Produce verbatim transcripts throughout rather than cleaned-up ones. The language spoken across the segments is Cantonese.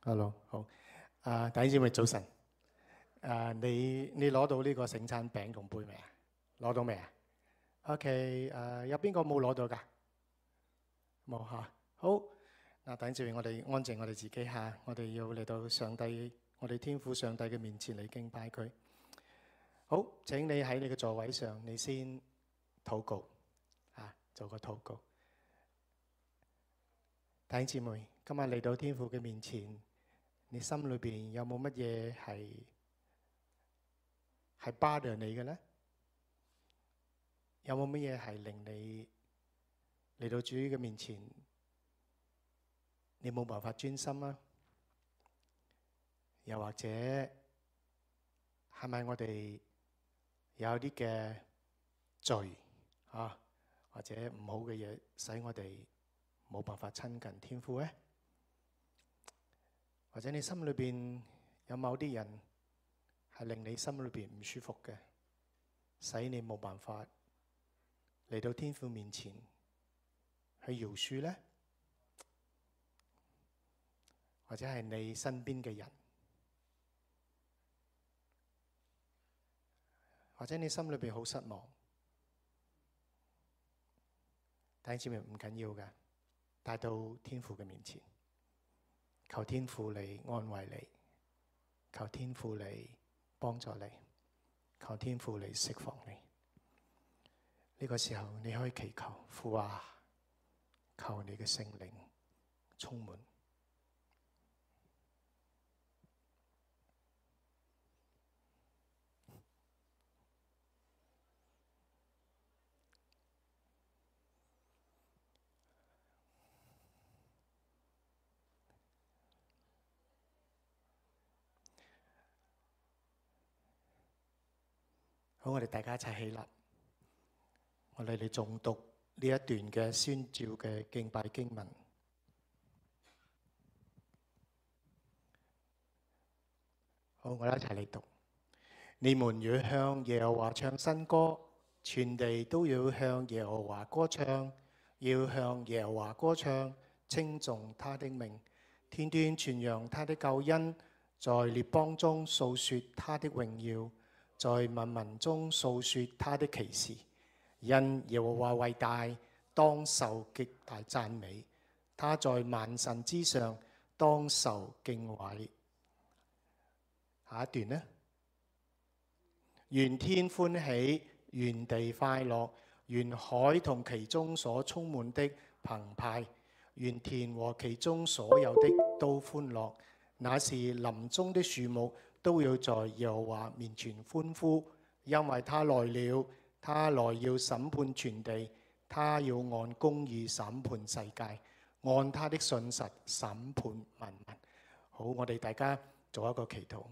Hello，好。啊，弟兄姊妹早晨。啊，你你攞到呢個聖餐餅同杯未啊？攞到未啊 ？OK，誒，有邊個冇攞到㗎？冇嚇。好。嗱，弟兄姊妹，我哋安靜我哋自己嚇，我哋要嚟到上帝，我哋天父上帝嘅面前嚟敬拜佢。好，請你喺你嘅座位上，你先禱告啊，做個禱告。弟兄姊妹，今日嚟到天父嘅面前，你心裏邊有冇乜嘢係係 bother 你嘅咧？有冇乜嘢係令你嚟到主嘅面前，你冇辦法專心啊？又或者係咪我哋有啲嘅罪啊，或者唔好嘅嘢，使我哋冇辦法親近天父咧？或者你心裏邊有某啲人係令你心裏邊唔舒服嘅，使你冇辦法嚟到天父面前去饒恕咧？或者係你身邊嘅人，或者你心裏邊好失望，弟兄姊妹唔緊要嘅，帶到天父嘅面前，求天父嚟安慰你，求天父嚟幫助你，求天父嚟釋放你。呢個時候你可以祈求，父啊，求你嘅聖靈充滿。好，我哋大家一齊起立，我哋嚟誦讀呢一段嘅宣召嘅敬拜經文。好，我哋一齊嚟讀。你們要向耶和華唱新歌，全地都要向耶和華歌唱，要向耶和華歌唱，稱頌他的名，天天傳揚他的救恩，在列邦中訴說他的榮耀，在萬民中訴說他的奇事。因耶和華為大，當受極大讚美，他在萬神之上，當受敬畏。下一段呢？願天歡喜，願地快樂，願海同其中所充滿的澎湃，願田和其中所有的都歡樂。那是林中的樹木都要在耶和華面前歡呼，因為他來了，他來要審判全地，他要按公義審判世界，按他的信實審判萬民。好，我哋大家做一個祈禱。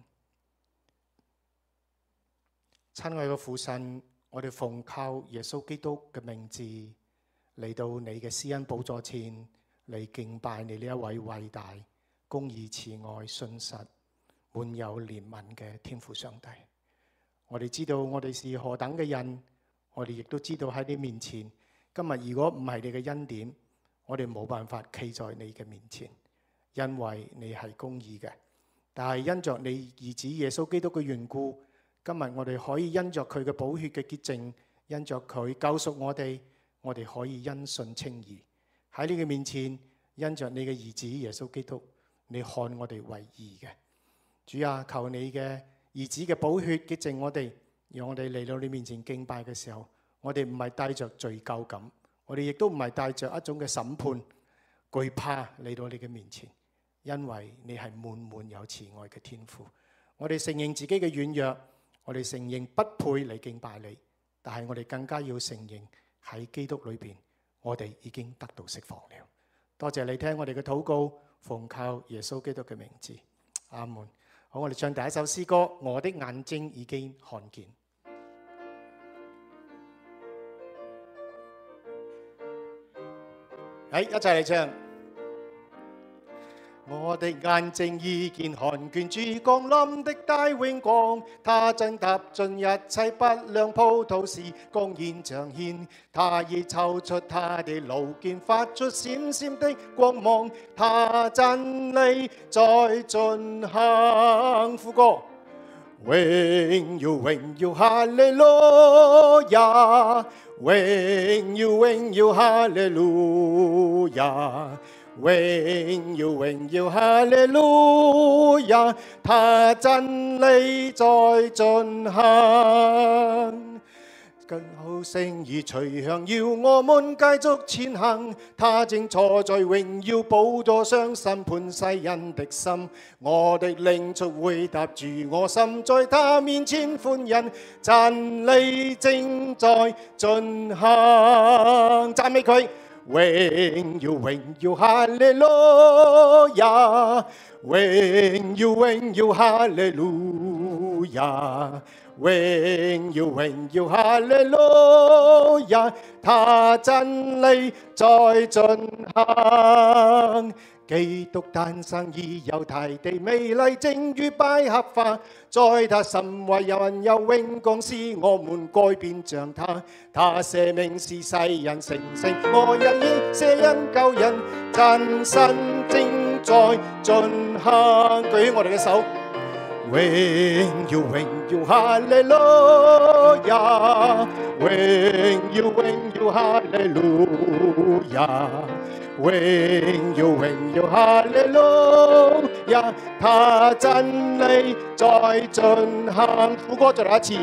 親愛嘅父神，我哋奉靠耶穌基督嘅名字嚟到你嘅施恩寶座前嚟敬拜你呢一位偉大、公義、慈愛、信實、滿有憐憫嘅天父上帝。我哋知道我哋是何等嘅人，我哋亦都知道喺你面前，今日如果唔係你嘅恩典，我哋冇辦法企在你嘅面前，因為你係公義嘅。但係因着你兒子耶穌基督嘅緣故，今日我哋可以因着佢嘅寶血嘅潔淨，因着佢救贖我哋，我哋可以因信稱義。喺你嘅面前，因着你嘅兒子耶穌基督，你看我哋為義嘅。主啊，求你嘅兒子嘅寶血潔淨我哋，讓我哋嚟到你面前敬拜嘅時候，我哋唔係帶着罪疚感，我哋亦都唔係帶着一種嘅審判懼怕嚟到你嘅面前，因為你係滿滿有慈愛嘅天父。我哋承認自己嘅軟弱，我哋承認不配嚟敬拜你，但係我哋更加要承認喺基督裏邊，我哋已經得到釋放了。多謝你聽我哋嘅禱告，奉靠耶穌基督嘅名字，阿門。好，我哋唱第一首詩歌《我的眼睛已經看見》。誒，一齊嚟唱。 我的眼睛已見看見主降臨的大榮光，他正踏進一切不良葡萄時，光現彰顯。他已抽出他的路劍，發出閃閃的光芒。他真理在進行。副歌，榮耀榮耀哈利路亞，榮耀榮耀哈利路亞。榮耀榮耀哈利路亞，他真理在進行。更好聲意隨響，要我們繼續前行。他正坐在榮耀寶座上審判世人的心。我的靈速回答住我心，在他面前歡欣。真理正在進行，讚美佢。榮耀榮耀哈利路亞，榮耀榮耀哈利路亞，榮耀榮耀哈利路亞，他真理在進行。基督誕生已有大地美麗，正如百合花。在他神為人有榮光，使我們改變像他。他捨命使世人成聖，我也以捨人救人，真神正在進行。舉起我哋嘅手，榮耀榮耀哈利路亞，榮耀榮耀哈利路亞。榮耀榮耀哈利路亞，他真理在進行。副歌再嚟一次。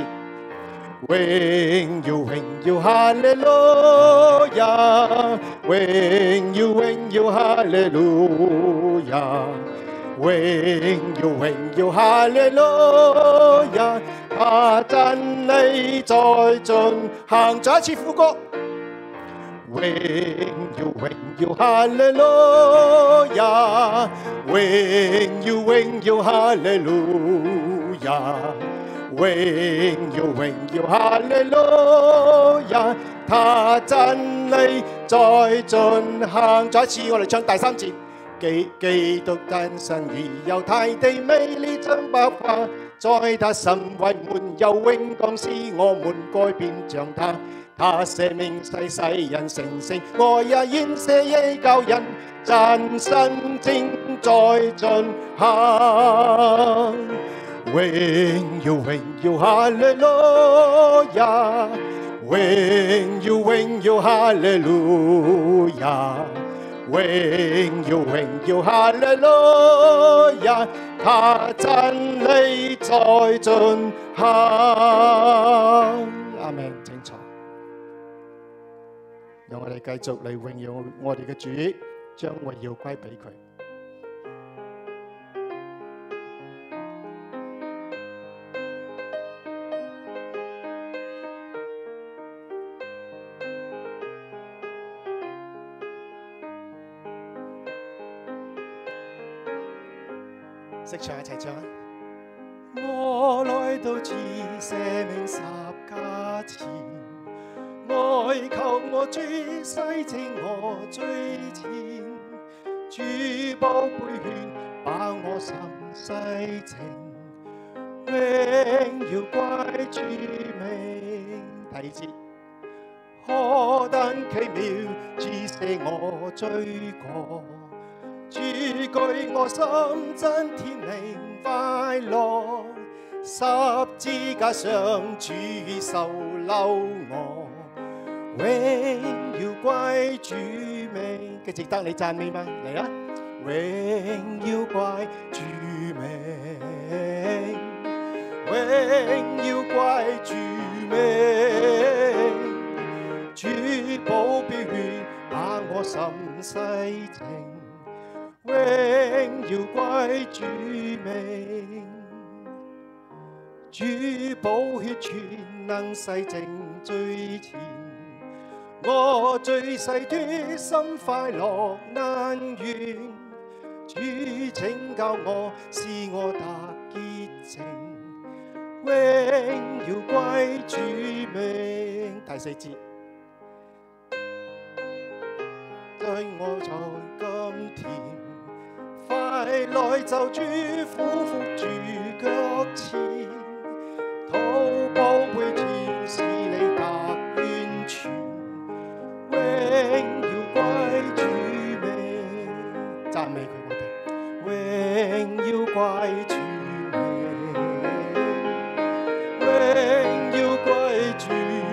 榮耀榮耀哈利路亞，榮耀榮耀哈利路亞，榮耀榮耀哈利路亞，他真理在進行。再一次副歌。榮耀榮耀哈利路亞，榮耀榮耀哈利路亞，榮耀榮耀哈利路亞，他真理在進行。再一次，我哋唱第三節。基基督誕生已有大地美麗真百花，在他神為滿有榮光，使我們改變像他。他捨命使世人成聖，我也願捨己救人，真神正在進行。榮耀榮耀哈利路亞，榮耀榮耀哈利路亞，榮耀榮耀哈利路亞，他真理在進行。阿們，請坐。讓我哋繼續嚟榮耀我哋嘅主，將榮耀歸俾佢。識唱一齊唱啊！我來到主捨命十架前，哀求我主洗淨我罪愆，主寶貝血把我心洗淨，榮耀歸主名。第二節，何等奇妙，主捨我罪過，主舉我心真天靈快樂，十字架上主受留我，榮耀歸主名。嘅值得你讚美嗎？嚟啦！榮耀歸主名，榮耀歸主名，主寶寶血把我心洗淨，榮耀歸主名，主寶血全能洗淨罪愆，我罪世脫心快樂難圓，主拯救我使我得潔淨，榮耀歸主名。第四節，在我在甘甜，快快來就主俯伏住腳前，禱寶貝全是你特完全，榮耀歸主名，讚美佢我哋，榮耀歸主名，榮耀歸主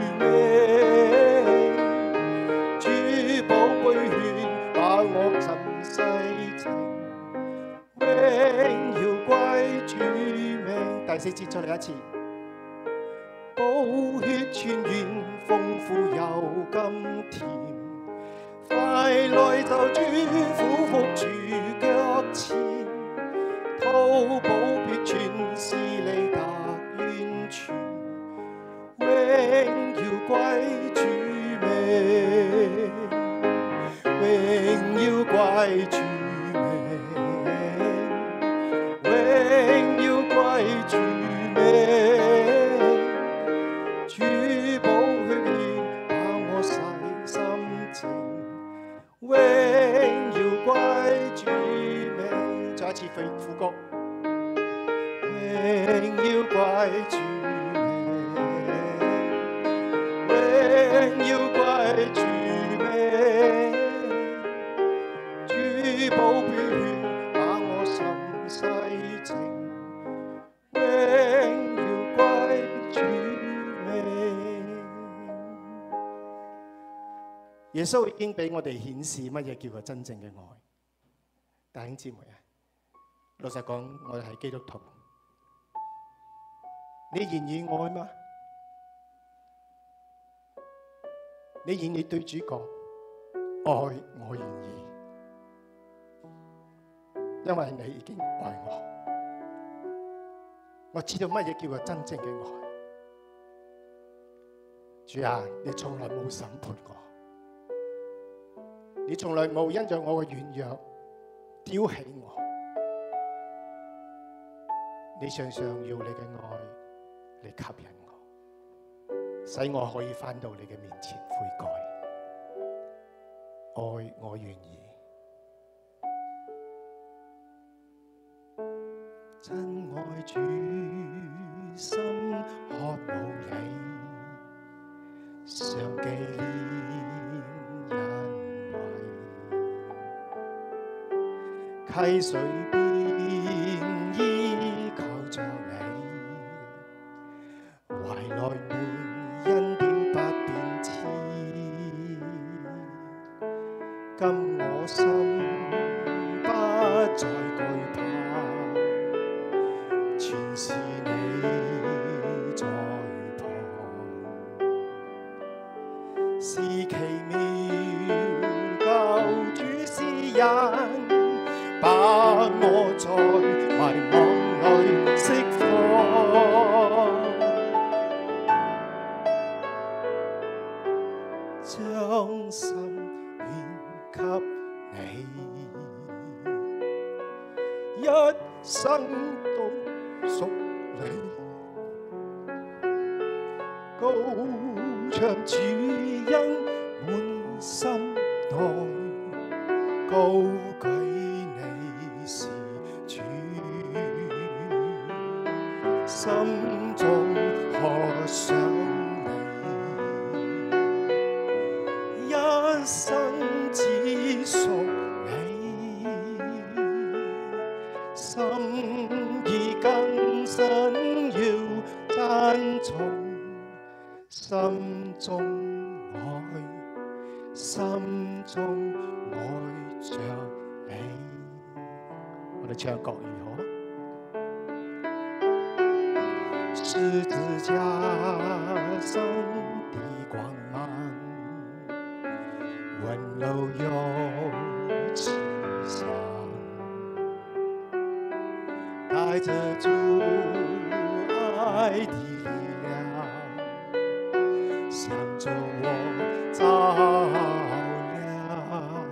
名，主寶貝血把我浸洗淨，榮耀歸主名。第四節再嚟一次，寶血泉源豐富又甘甜，快來就主俯伏住腳前，禱寶血全是你特完全，榮耀歸主名，榮耀歸主名，榮耀歸主名，主寶血把我洗心淨，榮耀歸主名。再一次副歌，榮耀歸主名，榮耀歸主名，主寶血把我心洗淨，榮耀歸主名。耶穌已經俾我哋顯示乜嘢叫做真正嘅愛。弟兄姊妹啊，老實講，我哋係基督徒，你願意愛嗎？你願意對主講愛，我願意，因為你已經愛我，我知道乜嘢叫做真正嘅愛。主啊，你從來冇審判我，你從來冇因着我嘅軟弱丟棄我，你常常要你嘅愛嚟吸引我，使我可以返到你嘅面前悔改。愛我願意，真愛主心渴慕你，常記念恩惠，溪水邊依靠着你，懷內滿恩典不變遷，今我心不再懼怕，全是你在旁，是奇妙救主施恩，把我在迷惘裏釋放，將心獻給你，一生都屬你，高唱主恩滿心內，高舉你是主，心中渴想你，一生只屬你，心意更深要讚頌，心中愛，心中愛着你。我哋唱國語好啊！十字架上的光芒，溫柔又慈祥，帶着主愛的力量，向着我照亮，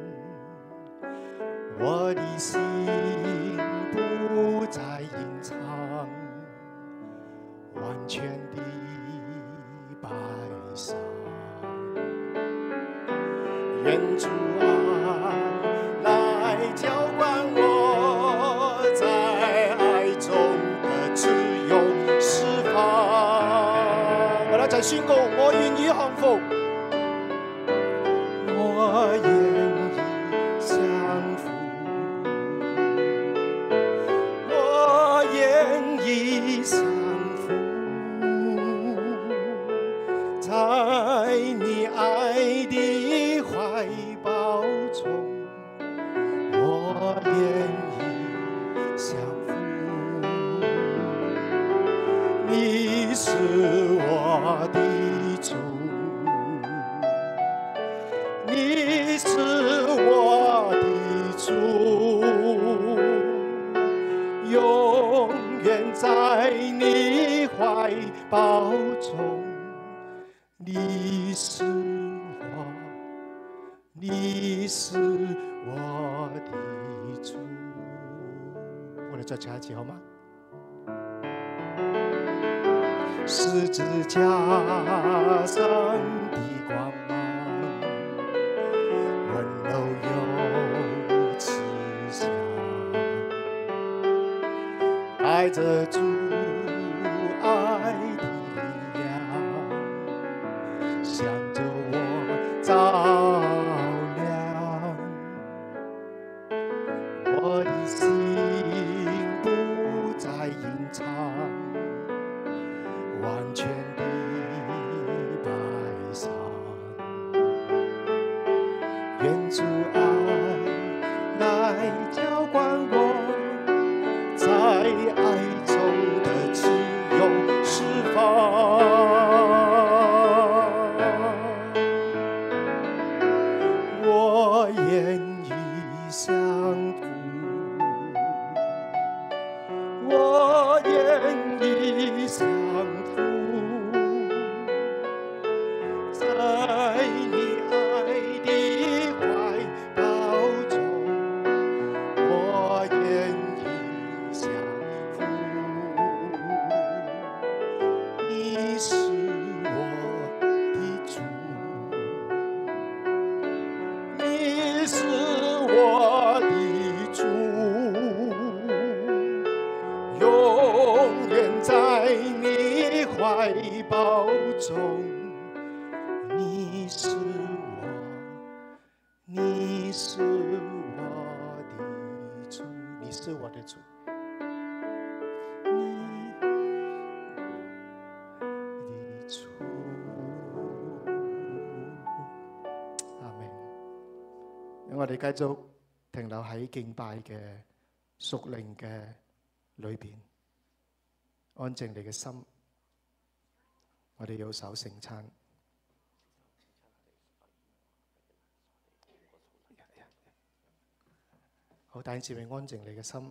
我的心不再隱藏，完全的擺上，願主愛來澆灌我。 宣告，我願意降服，我願意降服，我願意降服，在你愛的懷抱中，我願意降服。你是我的主，你是我的主，永遠在你懷抱中。你是我，你是我的主。我哋再唱一次好嗎？十字架上的光芒，溫柔又慈祥，帶着主愛的力量，向着我照亮。我的心不再隱藏，完全的擺上，願主愛來澆灌我，在愛中的自由釋放。我願意降服，我願意降服，在你愛的懷抱中，我願意降服。你是我的主，你是我的主，永遠在你懷抱中。你是我，你是我的主，你是我的主，你的主。阿們。讓我哋繼續停留喺敬拜嘅屬靈嘅裏邊，安靜你嘅心。我哋要守聖餐。好，弟兄姊妹，安靜你嘅心。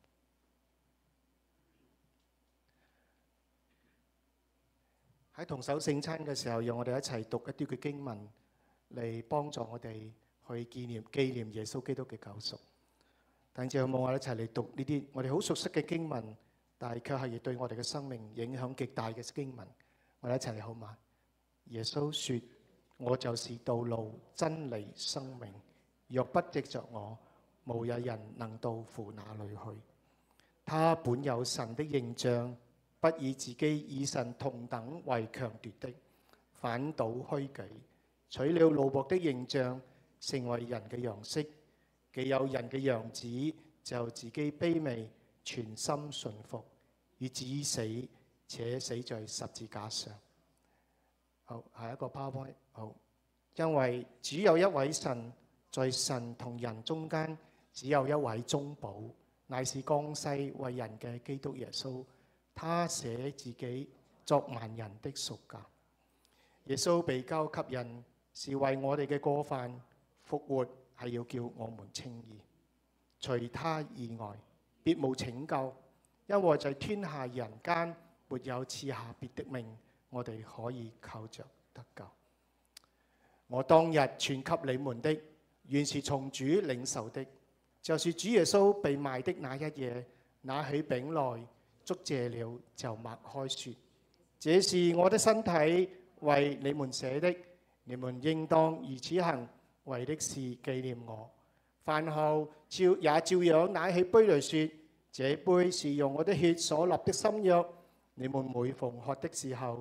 喺同守聖餐嘅時候，讓我哋一齊讀一啲嘅經文嚟幫助我哋去紀念紀念耶穌基督嘅救贖。弟兄姊妹，我哋一齊嚟讀呢啲我哋好熟悉嘅經文，但係卻係亦對我哋嘅生命影響極大嘅經文。我哋一齊嚟好嗎？耶穌說：我就是道路、真理、生命，若不藉着我，無有人能到父那裏去。他本有神的形象，不以自己與神同等為強奪的，反倒虛己，取了奴僕的形象，成為人嘅樣式。既有人嘅樣子，就自己卑微，全心順服，以至於死，且死在十字架上。好，下一個 PowerPoint。好，因為只有一位神，在神同人中間，只有一位中保，乃是降世為人嘅基督耶穌。他捨自己作萬人的贖價。耶穌被交給人，是為我哋嘅過犯；復活係要叫我們稱義。除他以外，別無拯救，因為在天下人間沒有賜下別的名，我哋可以靠着得救。我當日傳給你們的，原是從主領受的，就是主耶穌被賣的那一夜，拿起餅來，祝謝了，就擘開說：這是我的身體，為你們捨的，你們應當如此行，為的是紀念我。飯後照也照樣拿起杯來說：這杯是用我的血所立的新約，你們每逢喝的時候，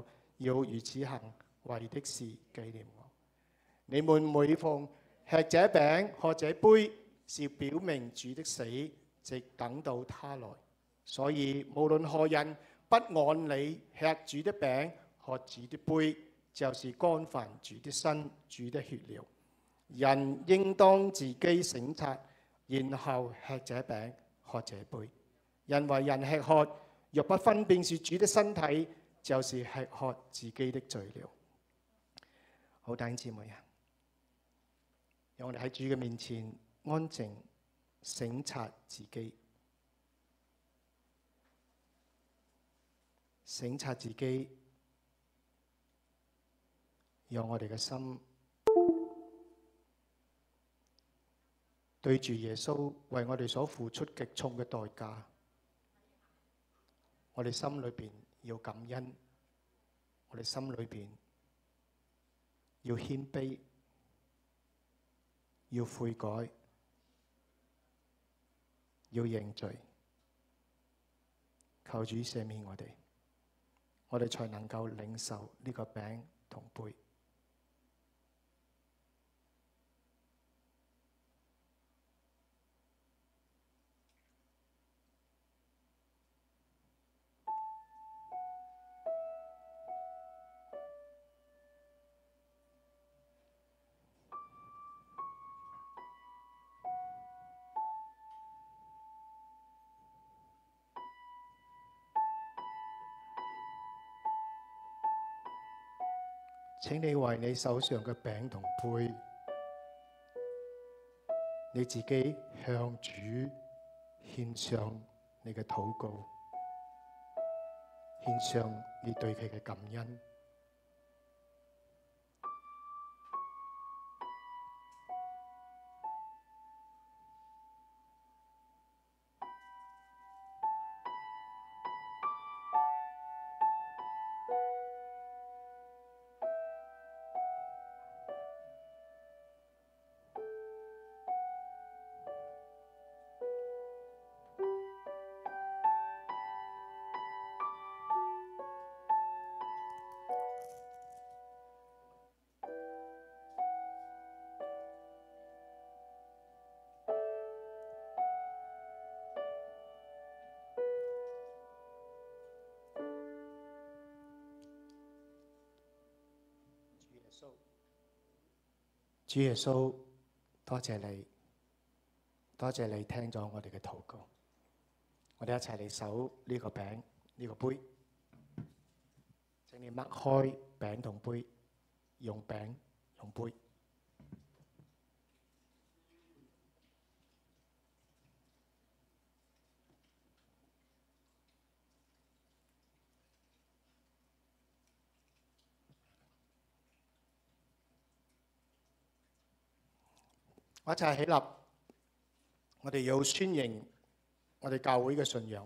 要如此行，為的是紀念我。你們每逢吃這餅、喝這杯，是表明主的死，直等到他來。所以無論何人不按理吃主的餅、喝主的杯，就是干犯主的身、主的血了。人應當自己省察，然後吃這餅、喝這杯。因為人吃喝，若不分辨是主的身體，就是吃喝自己的罪了。好，弟兄姊妹啊，讓我哋喺主嘅面前安靜省察自己，省察自己，讓我哋嘅心對住耶穌為我哋所付出極重嘅代價，我哋心裏邊要感恩，我哋心裏邊要謙卑，要悔改，要認罪，求主赦免我哋，我哋才能夠領受呢個餅同杯。請你為你手上嘅餅同杯，你自己向主獻上你嘅禱告，獻上你對佢嘅感恩。主耶穌，多謝你，多謝你聽咗我哋嘅禱告。我哋一齊嚟守呢個餅，呢個杯。請你擘開餅同杯，用餅用杯。我一齊起立，我哋要宣認我哋教會嘅信仰。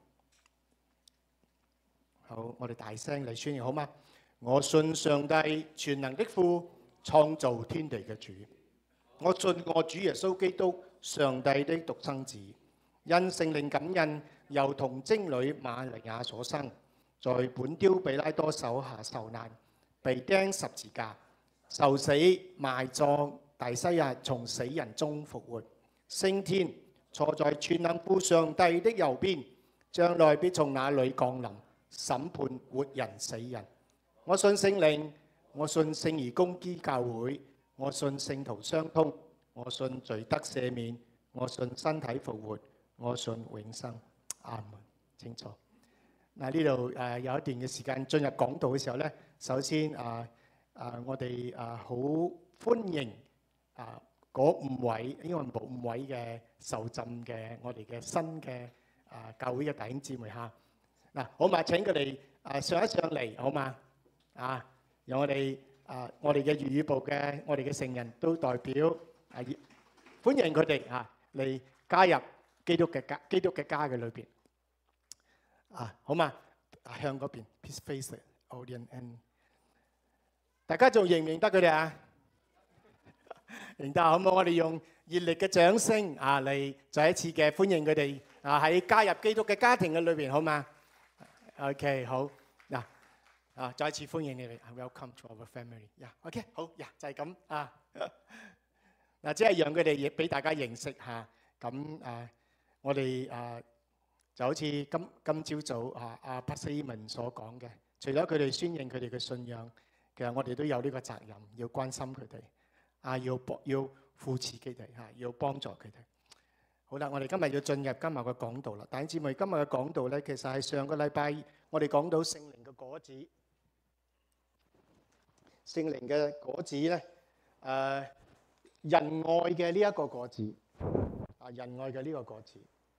好，我哋大聲嚟宣認好嗎？我信上帝全能的父，創造天地嘅主。我信我主耶穌基督，上帝的獨生子，因聖靈感孕，又同貞女瑪利亞所生，在本丟彼拉多手下受難，被釘十字架，受死埋葬。第三日從死人中復活，升天，坐在全能父上帝的右邊，將來必從那裏降臨，審判活人死人。我信聖靈，我信聖而公基教會，我信聖徒相通，我信罪得赦免，我信身體復活，我信永生。阿門。清楚。嗱，呢度誒有一段嘅時間進入講道嘅時候咧，首先啊啊我哋啊好歡迎。啊！嗰五位，因為冇五位嘅受浸嘅，我哋嘅新嘅啊教會嘅弟兄姊妹嚇。嗱，好嘛？請佢哋啊上一上嚟，好嘛？啊，由我哋啊，我哋嘅粵語部嘅，我哋嘅成人都代表啊，歡迎佢哋啊嚟加入基督嘅家，基督嘅家嘅裏邊。啊，好嘛？向嗰邊 ，Please face the audience and 大家仲認唔認得佢哋啊？認得好唔好？我哋用熱烈嘅掌聲啊嚟再一次嘅歡迎佢哋啊喺加入基督嘅家庭嘅裏邊，好嘛 ？OK， 好嗱， 啊，再一次歡迎你哋 ，Welcome to our family。呀，OK， 好呀，就係咁啊。嗱，即係讓佢哋亦俾大家認識下。咁啊，我哋啊就好似今今朝早啊阿 Pastor Eman 所講嘅，除咗佢哋宣認佢哋嘅信仰，其實我哋都有呢個責任，要關心佢哋，啊，要幫要扶持佢哋嚇，要幫助佢哋。好啦，我哋今日要進入今日嘅講道啦。弟兄姊妹，今日嘅講道咧，其實係上個禮拜我哋講到聖靈嘅果子。聖靈嘅果子咧，誒仁愛嘅呢一個果子，啊仁愛嘅呢個果子。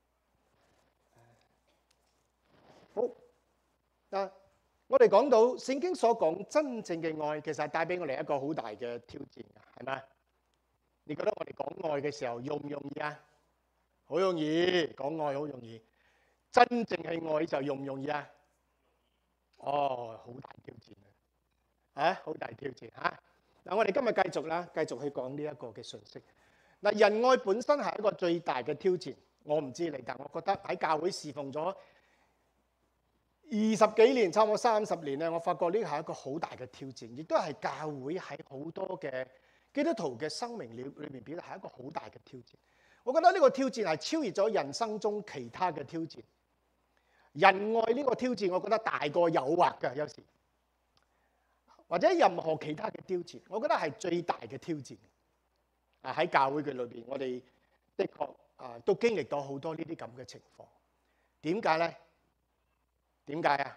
好嗱，我哋講到聖經所講真正嘅愛，其實係帶俾我哋一個好大嘅挑戰㗎，係咪？你覺得我哋講愛嘅時候容唔容易啊？好容易，講愛好容易。真正係愛就容唔容易啊？哦，好大挑戰啊！啊，好大挑戰嚇！嗱，我哋今日繼續啦，繼續去講呢一個嘅信息。嗱，仁愛本身係一個最大嘅挑戰。我唔知你，但我覺得喺教會侍奉咗二十幾年，差唔多三十年咧，我發覺呢個係一個好大嘅挑戰，亦都係教會喺好多嘅基督徒嘅生命裏裏面表達係一個好大嘅挑戰。我覺得呢個挑戰係超越咗人生中其他嘅挑戰。仁愛呢個挑戰，我覺得大過誘惑嘅，有時。或者任何其他嘅挑戰，我覺得係最大嘅挑戰。啊，喺教會嘅裏邊，我哋的確啊都經歷到好多呢啲咁嘅情況。點解咧？點解啊？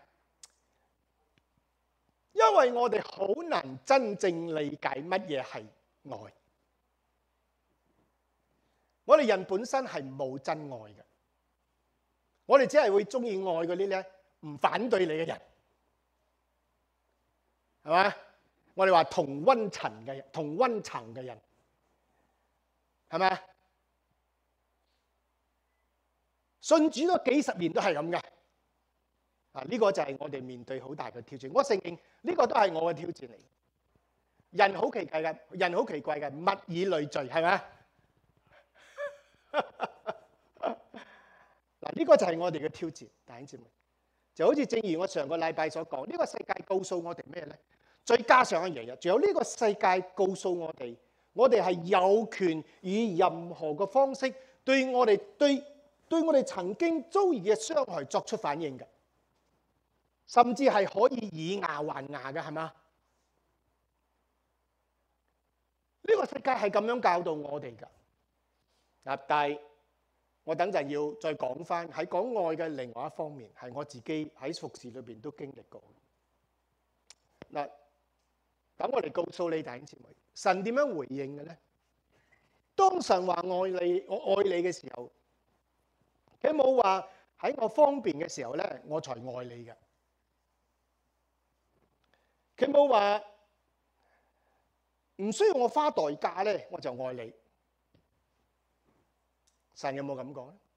因為我哋好難真正理解乜嘢係愛。我哋人本身係冇真愛嘅，我哋只係會中意愛嗰啲咧唔反對你嘅人。係嘛？我哋話同溫層嘅人，同溫層嘅人，係咪啊？信主咗幾十年都係咁嘅。啊，呢個就係我哋面對好大嘅挑戰。我承認呢個都係我嘅挑戰嚟。人好奇怪嘅，人好奇怪嘅，物以類聚，係咪啊？嗱，呢個就係我哋嘅挑戰，弟兄姊妹。就好似正如我上個禮拜所講，呢個世界告訴我哋咩咧？再加上一樣嘢，仲有呢個世界告訴我哋，我哋係有權以任何嘅方式對我哋對對我哋曾經遭遇嘅傷害作出反應嘅，甚至係可以以牙還牙嘅，係嘛？呢個世界係咁樣教導我哋㗎。嗱，但係我等陣要再講翻喺講愛嘅另外一方面，係我自己喺服侍裏邊都經歷過。嗱，等我哋告訴你弟兄姊妹，神點樣回應嘅咧？當神話愛你，我愛你嘅時候，佢冇話喺我方便嘅時候咧，我才愛你嘅。佢冇話唔需要我花代價咧，我就愛你。神有冇咁講咧？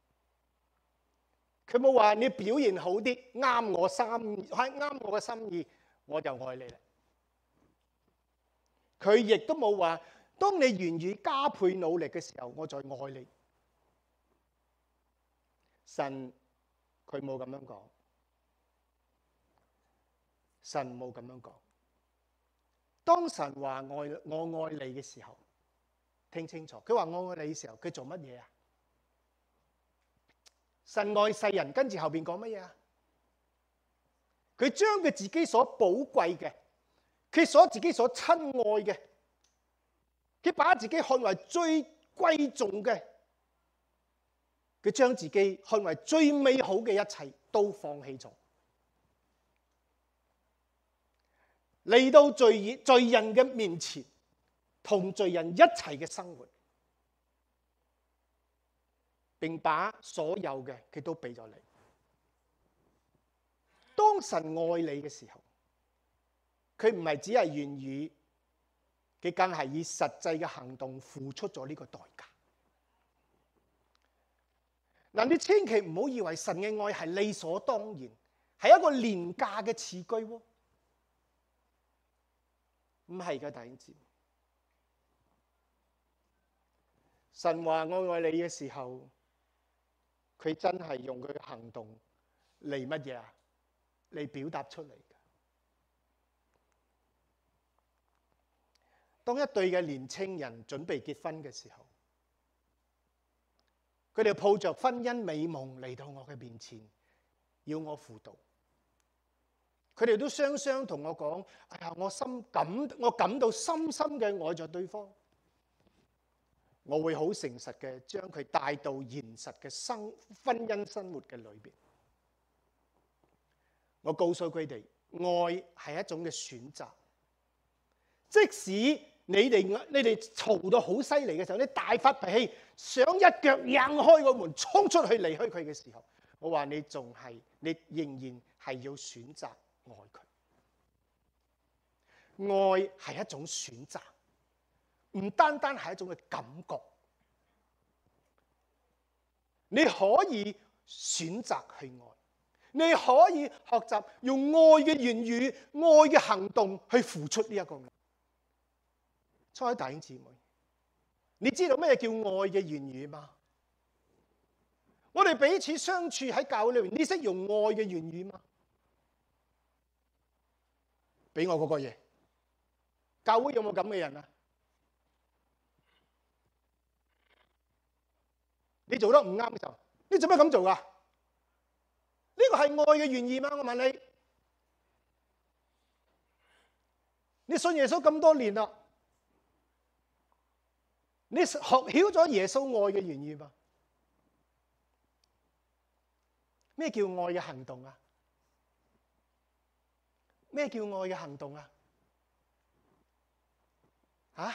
佢冇話你表現好啲，啱我心，係啱我嘅心意，我就愛你啦。佢亦都冇話，當你願意加倍努力嘅時候，我再愛你。神佢冇咁樣講，神冇咁樣講。當神話愛我愛你嘅時候，聽清楚，佢話我愛你嘅時候，佢做乜嘢啊？神愛世人，跟住後邊講乜嘢啊？佢將佢自己所寶貴嘅，佢所自己所親愛嘅，佢把自己看為最貴重嘅，佢將自己看為最美好嘅一切都放棄咗，嚟到罪罪人嘅面前，同罪人一齊嘅生活，並把所有嘅佢都俾咗你。當神愛你嘅時候，佢唔係只係願意，佢更係以實際嘅行動付出咗呢個代價。嗱，你千祈唔好以為神嘅愛係理所當然，係一個廉價嘅詞句喎，唔係嘅，弟兄姊妹。神話我愛你嘅時候，佢真係用佢嘅行動嚟乜嘢啊？嚟表達出嚟嘅。 當一對嘅年青人準備結婚嘅時候，佢哋抱着婚姻美夢嚟到我嘅面前，要我輔導。佢哋都雙雙同我講：哎呀，我心感，我感到深深嘅愛着對方。我會好誠實嘅將佢帶到現實嘅生婚姻生活嘅裏邊。我告訴佢哋，愛係一種嘅選擇。即使你哋你哋嘈到好犀利嘅時候，你大發脾氣，想一腳扔開個門衝出去離開佢嘅時候，我話你仲係，你仍然係要選擇愛佢。愛係一種選擇，唔單單係一種嘅感覺。你可以選擇去愛，你可以學習用愛嘅言語、愛嘅行動去付出呢一個愛。親愛的弟兄姊妹，你知道咩叫愛嘅言語嗎？我哋彼此相處喺教會裏面，你識用愛嘅言語嗎？俾我嗰個嘢，教會有冇咁嘅人啊？你做得唔啱嘅時候，你做咩咁做啊？呢個係愛嘅言語嗎？我問你，你信耶穌咁多年啦，你學曉咗耶穌愛嘅言語嗎？咩叫愛嘅行動啊？咩叫愛嘅行動啊？啊？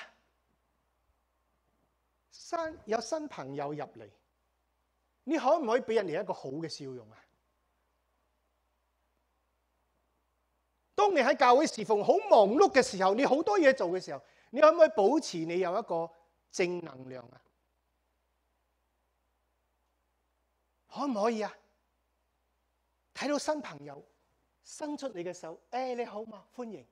新有新朋友入嚟，你可唔可以俾人哋一個好嘅笑容啊？當你喺教會侍奉好忙碌嘅時候，你好多嘢做嘅時候，你可唔可以保持你有一個正能量啊？可唔可以啊？睇到新朋友伸出你嘅手，誒，你好嘛，歡迎。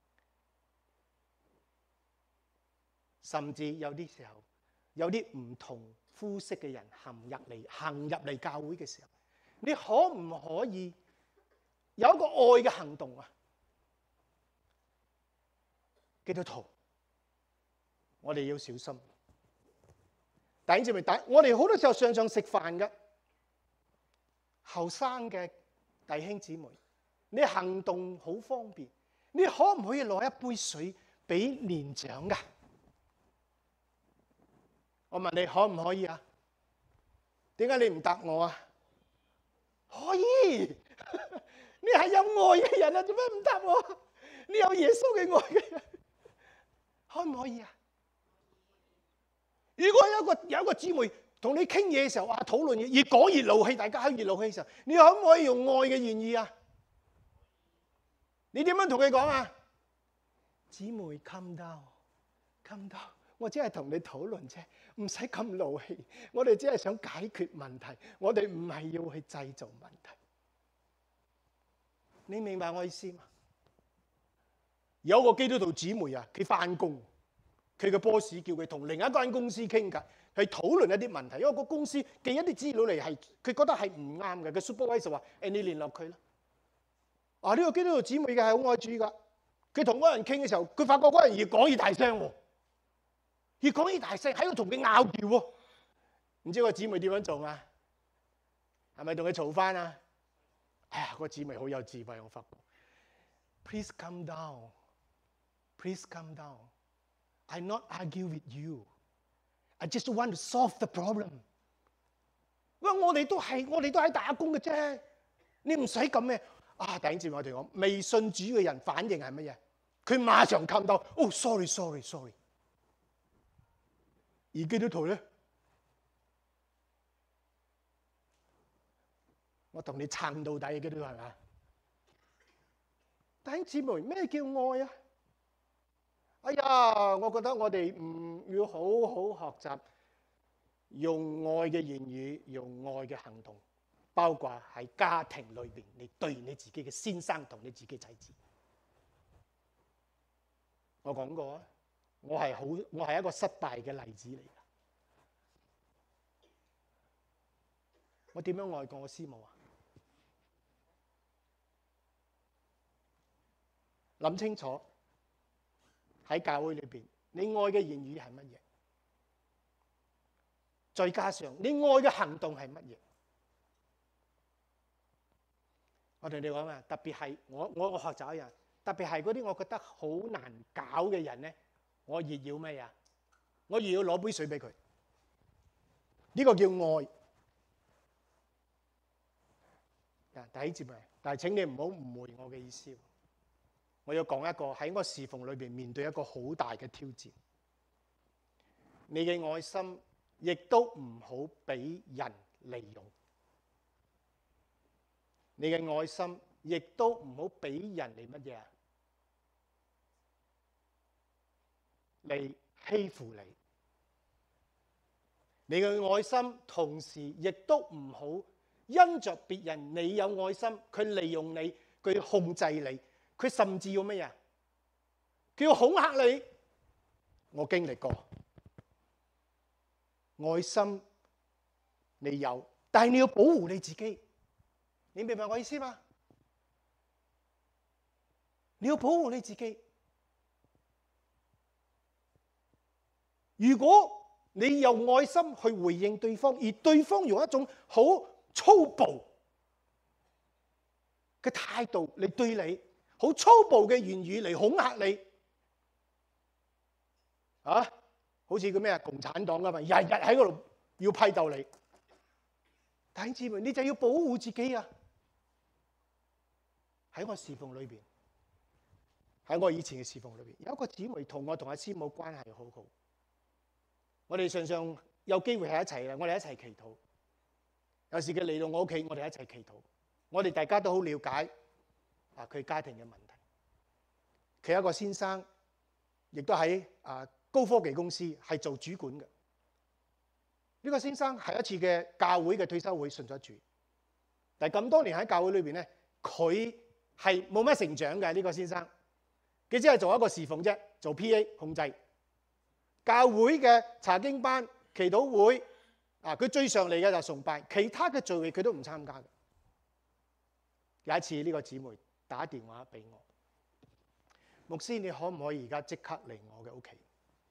甚至有啲時候，有啲唔同膚色嘅人行入嚟，行入嚟教會嘅時候，你可唔可以有一個愛嘅行動啊？基督徒，我哋要小心。弟兄姊妹，我哋好多時候常常食飯嘅後生嘅弟兄姊妹，你行動好方便，你可唔可以攞一杯水俾年長噶？我問你可唔可以啊？點解你唔答我啊？可以，你係有愛嘅人啊，做咩唔答我？你有耶穌嘅愛嘅人，可唔可以啊？如果有一個有一個姊妹同你傾嘢嘅時候，啊討論嘢，越講越怒氣，大家喺越怒氣嘅時候，你可唔可以用愛嘅言語啊？你點樣同佢講啊？姊妹 calm down，calm down，我只係同你討論啫，唔使咁怒氣。我哋只係想解決問題，我哋唔係要去製造問題。你明白我意思嗎？有個基督徒姊妹啊，佢翻工，佢嘅 boss 叫佢同另一間公司傾偈，去討論一啲問題。因為個公司寄一啲資料嚟，係佢覺得係唔啱嘅。個 supervisor 話：誒，你聯絡佢啦。啊，呢個基督徒姊妹嘅係好愛主噶。佢同嗰人傾嘅時候，佢發覺嗰人越講越大聲喎，越講越大聲，喺度同佢拗撬喎。唔知個姊妹點樣做啊？係咪同佢嘈翻啊？哎呀，個姊妹好有智慧，我發覺。Please calm down. Please calm down. I not argue with you. I just want to solve the problem. 喂，我哋都係，我哋都喺打工嘅啫。你唔使咁咩？啊，弟兄姊妹，我哋講未信主嘅人反應係乜嘢？佢馬上calm down。哦 ，sorry sorry sorry。而基督徒咧，我同你撐到底嘅基督徒係咪？弟兄姊妹，咩叫愛啊？哎呀，我覺得我哋唔要好好學習用愛嘅言語，用愛嘅行動，包括喺家庭裏邊，你對你自己嘅先生同你自己妻子。我講過啊，我係好，我係一個失敗嘅例子嚟㗎。我點樣愛過我師母啊？諗清楚喺教會裏邊， 你愛嘅言語係乜嘢？再加上你愛嘅行動係乜嘢？我同你講啊，特別係我我我學習一樣，特別係嗰啲我覺得好難搞嘅人咧，我越要咩呀？我越要攞杯水俾佢。呢個叫愛。啊，弟兄姊妹，但係請你唔好誤會我嘅意思。我要講一個喺我侍奉裏邊面對一個好大嘅挑戰。你嘅愛心亦都唔好俾人利用。你嘅愛心亦都唔好俾人嚟乜嘢啊？嚟欺負你。你嘅愛心同時亦都唔好因着別人你有愛心，佢利用你，佢要控制你，佢甚至要乜嘢？佢要恐嚇你。我經歷過。愛心你有，但係你要保護你自己。你明白我意思嗎？你要保護你自己。如果你有愛心去回應對方，而對方用一種好粗暴嘅態度嚟對你，好粗暴嘅言語嚟恐嚇你，啊，好似個咩啊共產黨咁嘛，日日喺嗰度要批鬥你。弟兄姊妹，你就要保護自己啊！喺我侍奉裏邊，喺我以前嘅侍奉裏邊，有一個姊妹同我同阿師母關係好好，我哋常常有機會喺一齊啦，我哋一齊祈禱。有時佢嚟到我屋企，我哋一齊祈禱。我哋大家都好了解啊佢家庭嘅問題。佢有一個先生，亦都喺啊高科技公司係做主管嘅。呢個先生係一次嘅教會嘅退休會信咗主，但係咁多年喺教會裏邊咧，佢係冇乜成長嘅。呢個先生，佢只係做一個侍奉啫，做 P A 控制教會嘅查經班、祈禱會啊。佢最上嚟嘅就崇拜，其他嘅聚會佢都唔參加嘅。有一次呢個姊妹打電話俾我，牧師，你可唔可以而家即刻嚟我嘅屋企？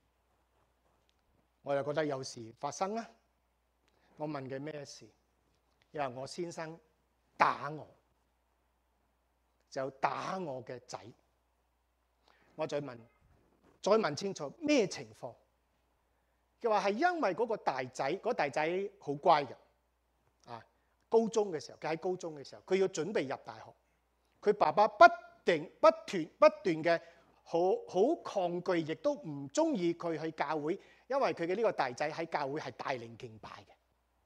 我就覺得有事發生啦。我問佢咩事？因為我先生打我，就打我嘅仔。我再問，再問清楚咩情況？佢話係因為嗰個大仔，嗰個大仔好乖嘅，啊，高中嘅時候，佢喺高中嘅時候，佢要準備入大學，佢爸爸不定不斷不斷嘅好好抗拒，亦都唔中意佢去教會，因為佢嘅呢個大仔喺教會係帶領敬拜嘅。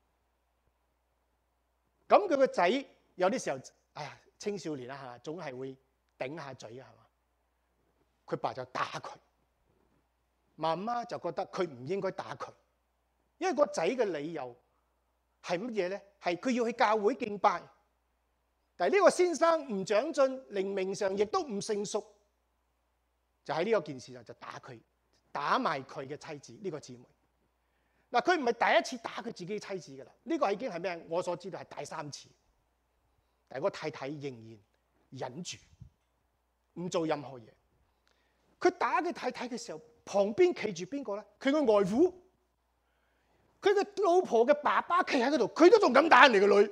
咁佢個仔有啲時候，哎呀，青少年啦嚇，總係會頂下嘴啊，係嘛？佢爸就打佢，媽媽就覺得佢唔應該打佢，因為個仔嘅理由係乜嘢咧？係佢要去教會敬拜，但係呢個先生唔長進，靈命上亦都唔成熟，就喺呢個件事上就打佢，打埋佢嘅妻子呢個姊妹。嗱，佢唔係第一次打佢自己妻子噶啦，呢個已經係咩？我所知道係第三次，但係個太太仍然忍住，唔做任何嘢。佢打佢太太嘅時候，旁邊企住邊個咧？佢個外父，佢個老婆嘅爸爸企喺嗰度，佢都仲敢打人哋個女。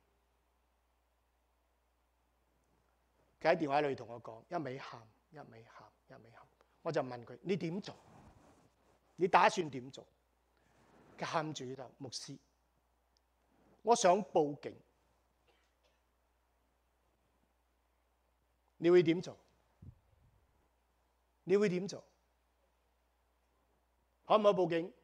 佢喺電話裏同我講，一味喊，一味喊，一味喊。我就問佢：你點做？你打算點做？佢喊住就牧師，我想報警，你會點做？你會點做？可唔可以報警？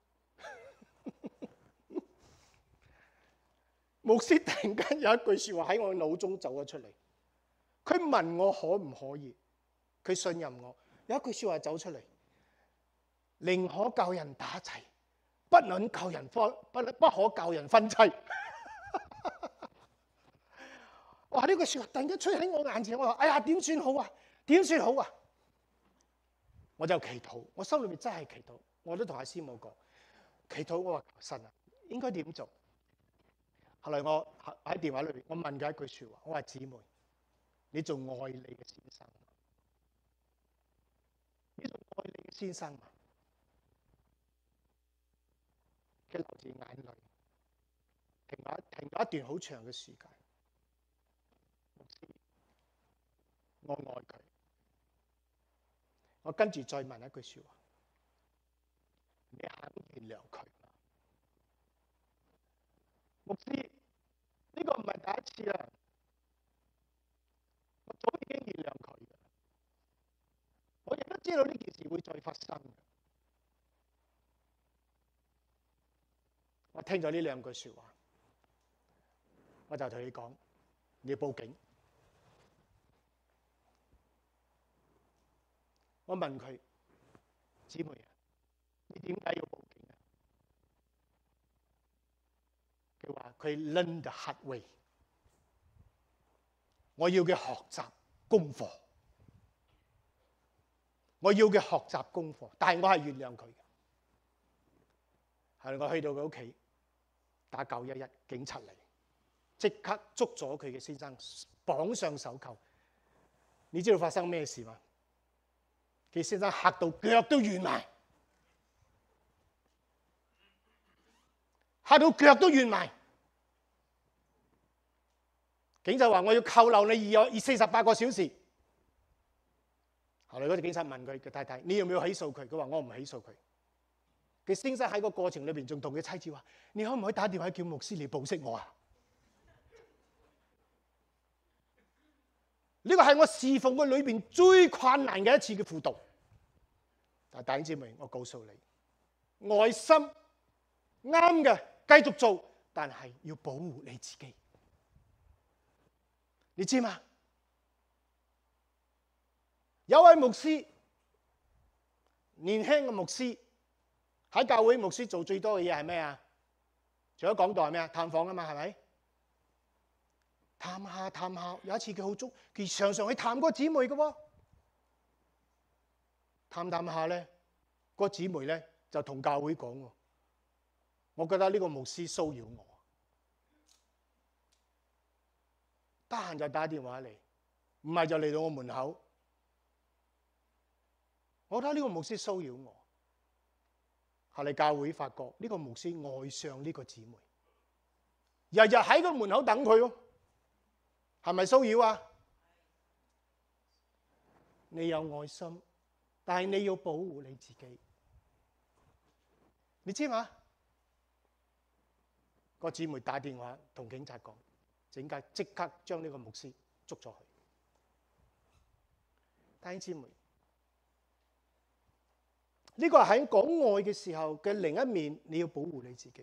牧師突然間有一句説話喺我腦中走咗出嚟，佢問我可唔可以？佢信任我，有一句説話走出嚟：寧可教人打仔，不能教人分不不可教人分妻。哇！呢句説話突然間出喺我眼前，我話：哎呀，點算好啊？點算好啊？我就祈禱，我心裏面真係祈禱，我都同阿師母講祈禱。我話神啊，應該點做？後來我喺電話裏邊，我問佢一句説話，我話姊妹，你仲愛你嘅先生嗎？你仲愛你嘅先生嗎？ 佢流住眼淚，停咗停咗一段好長嘅時間。牧師，我愛佢。我跟住再問一句說話，你肯原諒佢嗎？牧師，呢個唔係第一次啦，我早已經原諒佢嘅，我亦都知道呢件事會再發生。我聽咗呢兩句說話，我就同你講，你要報警。我問佢，姊妹啊，你點解要報警啊？佢話佢 learn the hard way， 我要嘅學習功課，我要嘅學習功課，但係我係原諒佢嘅。係我去到佢屋企，打九一一，警察嚟，即刻捉咗佢嘅先生，綁上手銬。你知道發生咩事嗎？佢先生嚇到腳都軟埋，嚇到腳都軟埋。警察話：我要扣留你二二四十八個小時。後來嗰個警察問佢嘅太太：你要唔要起訴佢？佢話：我唔起訴佢。佢先生喺個過程裏邊仲同佢妻子話：你可唔可以打電話叫牧師嚟保釋我啊？呢個係我侍奉嘅裏邊最困難嘅一次嘅輔導。但係弟兄姊妹，我告訴你，愛心啱嘅，繼續做，但係要保護你自己。你知嘛？有位牧師，年輕嘅牧師，喺教會牧師做最多嘅嘢係咩啊？除咗講道係咩啊？探訪啊嘛，係咪？探下探下，有一次佢好足，佢常常去探個姊妹嘅喎。探探下咧，個姊妹咧就同教會講喎，我覺得呢個牧師騷擾我，得閒就打電話嚟，唔係就嚟到我門口。我覺得呢個牧師騷擾我，後嚟教會發覺呢個牧師愛上呢個姊妹，日日喺個門口等佢咯。係咪騷擾啊？你有愛心，但係你要保護你自己。你知嘛？個姊妹打電話同警察講，警察即刻將呢個牧師捉咗去。弟兄姊妹，呢個喺講愛嘅時候嘅另一面，你要保護你自己。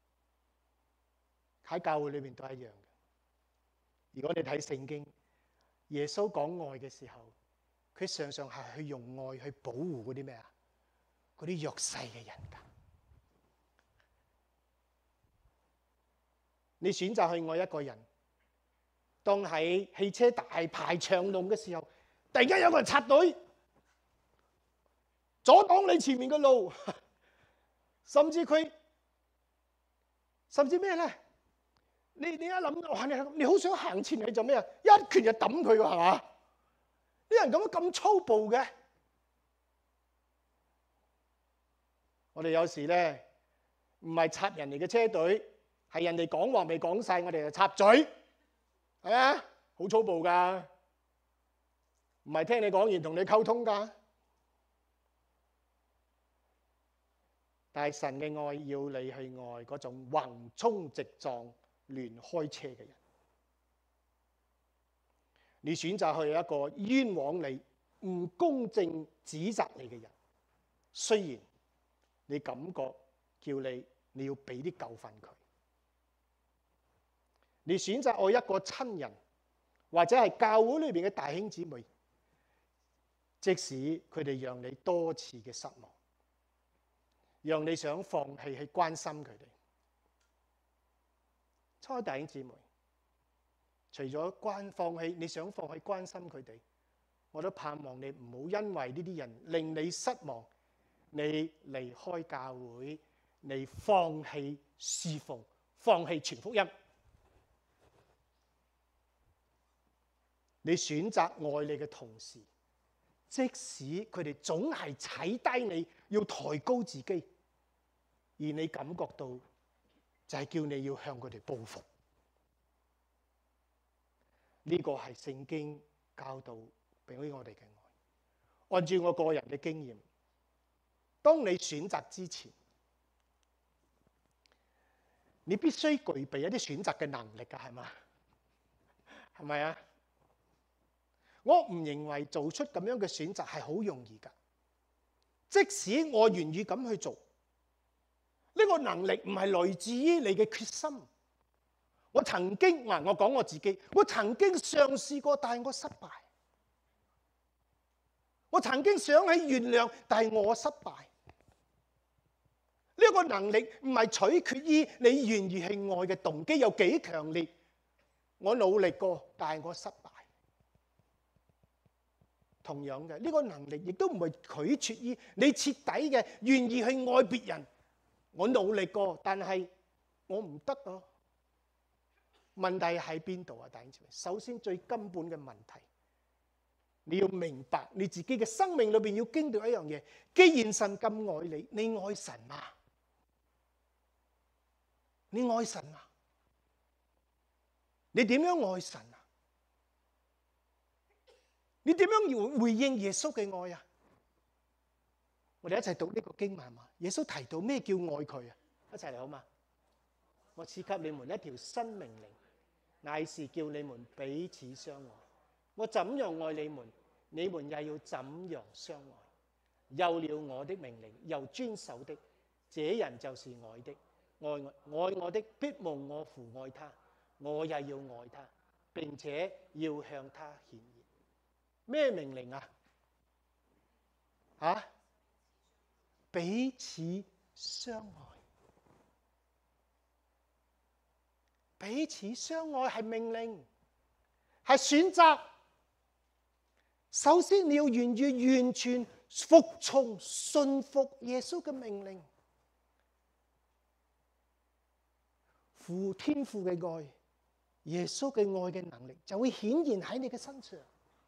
喺教會裏面都一樣。如果你睇聖經，耶穌講愛嘅時候，佢常常係去用愛去保護嗰啲咩啊？嗰啲弱勢嘅人㗎。你選擇去愛一個人，當喺汽車大排長龍嘅時候，突然間有個人插隊，阻擋你前面嘅路，甚至佢，甚至咩咧？你你一諗，哇！你你好想行前去做咩啊？一拳就抌佢㗎，係嘛？啲人咁咁粗暴嘅。我哋有時咧唔係插人哋嘅車隊，係人哋講話未講晒，我哋就插嘴，係咪啊？好粗暴㗎，唔係聽你講完同你溝通㗎。但係神嘅愛要你去愛嗰種橫衝直撞亂開車嘅人，你選擇去一個冤枉你、唔公正指責你嘅人，雖然你感覺叫你你要俾啲教訓佢，你選擇愛一個親人或者係教會裏邊嘅弟兄姊妹，即使佢哋讓你多次嘅失望，讓你想放棄去關心佢哋。親愛的弟兄姊妹，除咗關放棄，你想放棄關心佢哋，我都盼望你唔好因為呢啲人令你失望，你離開教會，你放棄侍奉，放棄傳福音。你選擇愛你嘅同事，即使佢哋總係踩低你，要抬高自己， 你感覺到就係叫你要向佢哋報復。呢個係聖經教導俾我哋嘅愛。按照我個人嘅經驗，當你選擇之前，你必須具備一啲選擇嘅能力㗎，係嘛？係咪啊？我唔認為做出咁樣嘅選擇係好容易㗎。即使我願意咁去做，呢個能力唔係來自於你嘅決心。我曾經，嗱，我講我自己，我曾經嘗試過，但係我失敗。我曾經想起原諒，但係我失敗。呢個能力唔係取決於你願意去愛嘅動機有幾強烈。我努力過，但係我失敗。同樣嘅，呢個能力亦都唔係取決於你徹底嘅願意去愛別人。我努力過，但係我唔得啊。問題喺邊度啊？弟兄姊妹，首先最根本嘅問題，你要明白你自己嘅生命裏邊要經歷一樣嘢。既然神咁愛你，你愛神嗎？你愛神嗎？你點樣愛神啊？你點樣回應耶穌嘅愛啊？我哋一齊讀呢個經文嘛。耶穌提到咩叫愛佢啊？一齊嚟好嘛？我賜給你們一條新命令，乃是叫你們彼此相愛。我怎樣愛你們，你們也要怎樣相愛。有了我的命令又遵守的，這人就是愛的。愛我愛我的，必蒙我父愛他，我也要愛他，並且要向他顯現。咩命令啊？啊？彼此相愛。彼此相愛係命令，係選擇。首先你要願意完全服從、信服耶穌嘅命令。父天父嘅愛，耶穌嘅愛嘅能力就會顯現喺你嘅身上。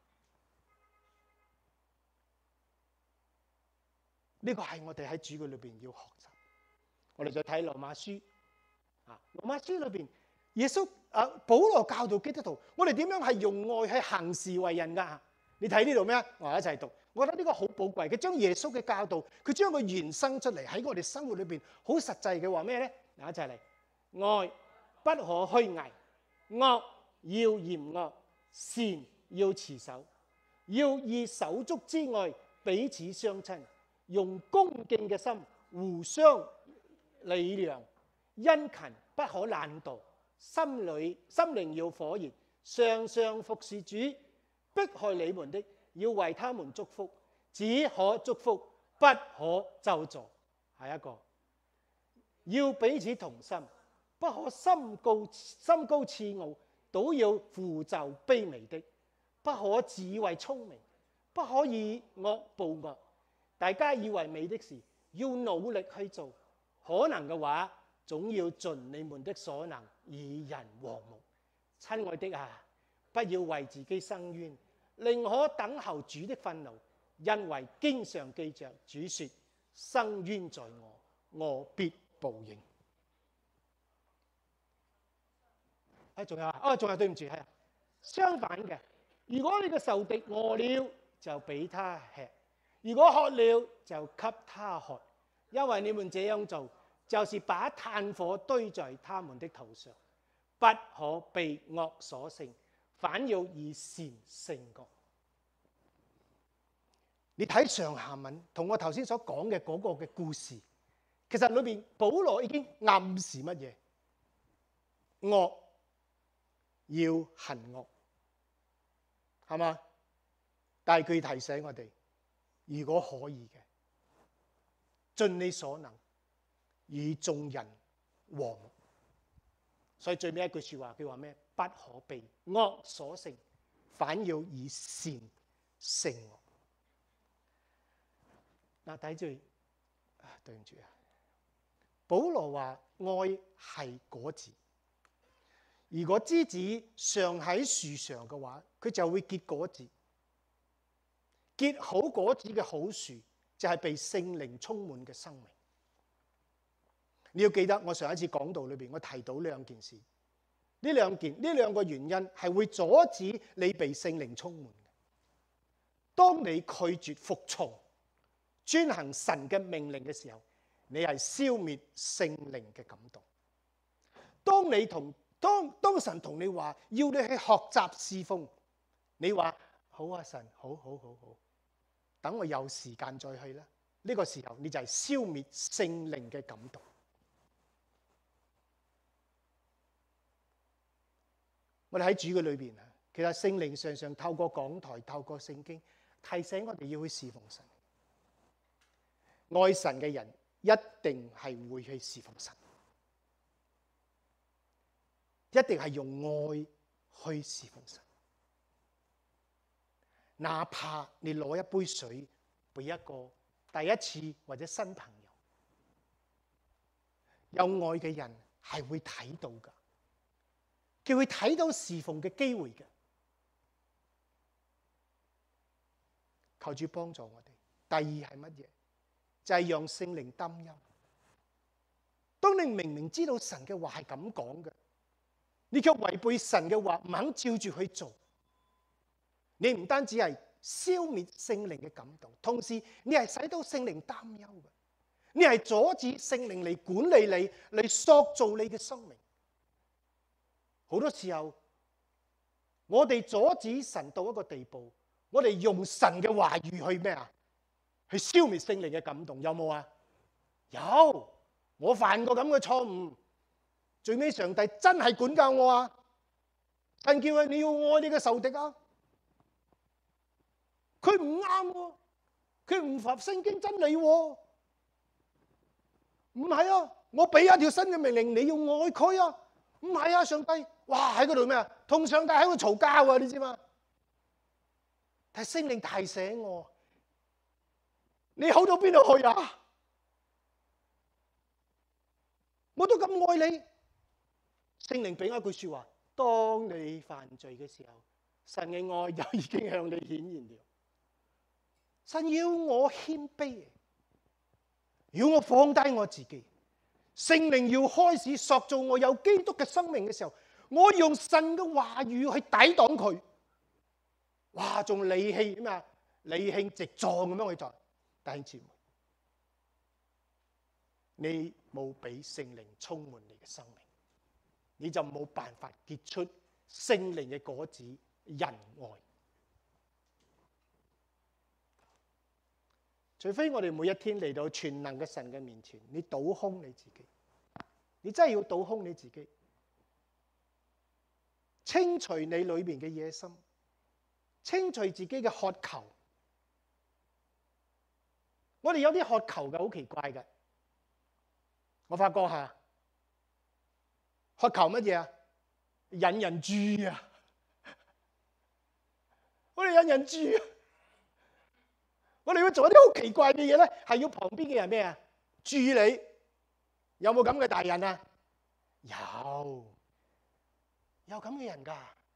呢個係我哋喺主嘅裏邊要學習。我哋再睇羅馬書啊，羅馬書裏邊耶穌啊，保羅教導基督徒，我哋點樣係用愛去行事為人噶？你睇呢度咩？我哋一齊讀。我覺得呢個好寶貴，佢將耶穌嘅教導，佢將佢延伸出嚟喺我哋生活裏邊，好實際嘅話咩咧？嗱，一齊嚟。愛不可虛偽，惡要嚴惡，善要持守，要以手足之愛彼此相親，用恭敬嘅心互相禮讓，殷勤不可懶惰，心裏心靈要火熱，常常服侍主。迫害你們的，要為他們祝福，只可祝福，不可咒詛。下一個，要彼此同心。不可心高心高氣傲，倒要扶助卑微的。不可自以為聰明，不可以惡報惡。大家以為美的事，要努力去做。可能嘅話，總要盡你們的所能，以人和睦。親愛的啊，不要為自己申冤，寧可等候主的憤怒，因為經常記着主說：申冤在我，我必報應。仲有啊，哦，仲有，對唔住，係相反嘅。如果你嘅仇敵餓了，就俾他吃；如果渴了，就給他喝。因為你們這樣做，就是把炭火堆在他們的頭上。不可被惡所勝，反要以善勝惡。你睇上下文，同我頭先所講嘅嗰個嘅故事，其實裏邊保羅已經暗示乜嘢？惡要恨惡，係嘛？但係佢提醒我哋，如果可以嘅，盡你所能與眾人和睦。所以最尾一句說話，佢話咩？不可被惡所勝，反要以善勝惡。嗱，睇住，對唔住啊，保羅話愛係果子。如果枝子尚喺樹上嘅話，佢就會結果子。結好果子嘅好樹就係被聖靈充滿嘅生命。 你要記得，我上一次講道裏邊，我提到兩件事，呢兩件呢兩個原因係會阻止你被聖靈充滿嘅。當你拒絕服從、遵行神嘅命令嘅時候，你係消滅聖靈嘅感動。當你同當當神同你話要你去學習侍奉，你話好啊，神，好好好好，等我有時間再去啦。呢個時候你就係消滅聖靈嘅感動。我哋喺主嘅裏邊啊，其實聖靈常常透過講台、透過聖經提醒我哋要去侍奉神。愛神嘅人一定係會去侍奉神，一定係用愛去侍奉神。哪怕你攞一杯水俾一個第一次或者新朋友，有愛嘅人係會睇到㗎。佢會睇到侍奉嘅機會嘅，求主幫助我哋。第二係乜嘢？就係讓聖靈擔憂。當你明明知道神嘅話係咁講嘅，你卻違背神嘅話，唔肯照住去做，你唔單止係消滅聖靈嘅感動，同時你係使到聖靈擔憂嘅，你係阻止聖靈嚟管理你，嚟塑造你嘅生命。好多時候，我哋阻止神到一個地步，我哋用神嘅話語去咩啊？去消滅聖靈嘅感動，有冇啊？有，我犯過咁嘅錯誤，最尾上帝真係管教我啊！神叫佢你要愛你嘅仇敵啊！佢唔啱喎，佢唔符合聖經真理喎。唔係啊，我俾一條新嘅命令，你要愛佢啊！唔係啊，上帝，哇喺嗰度咩啊？同上帝喺度嘈交啊，你知嘛？但係聖靈提醒我，你好到邊度去啊？我都咁愛你。聖靈俾我一句說話：當你犯罪嘅時候，神嘅愛就已經向你顯現了。神要我謙卑，要我放低我自己。聖靈要開始塑造我有基督嘅生命嘅時候，我用神嘅話語去抵擋佢。哇，仲理氣咩啊？理氣直撞咁樣去做。弟兄姊妹，你冇俾聖靈充滿你嘅生命，你就冇辦法結出聖靈嘅果子仁愛。除非我哋每一天嚟到全能嘅神嘅面前，你倒空你自己，你真係要倒空你自己，清除你裏面嘅野心，清除自己嘅渴求。我哋有啲渴求嘅好奇怪嘅，我發覺下，渴求乜嘢啊？引人注意啊！我哋引人注意啊！我哋要做一啲好奇怪嘅嘢咧，係要旁邊嘅人咩啊？注意你，有冇咁嘅大人啊？有，有咁嘅人㗎。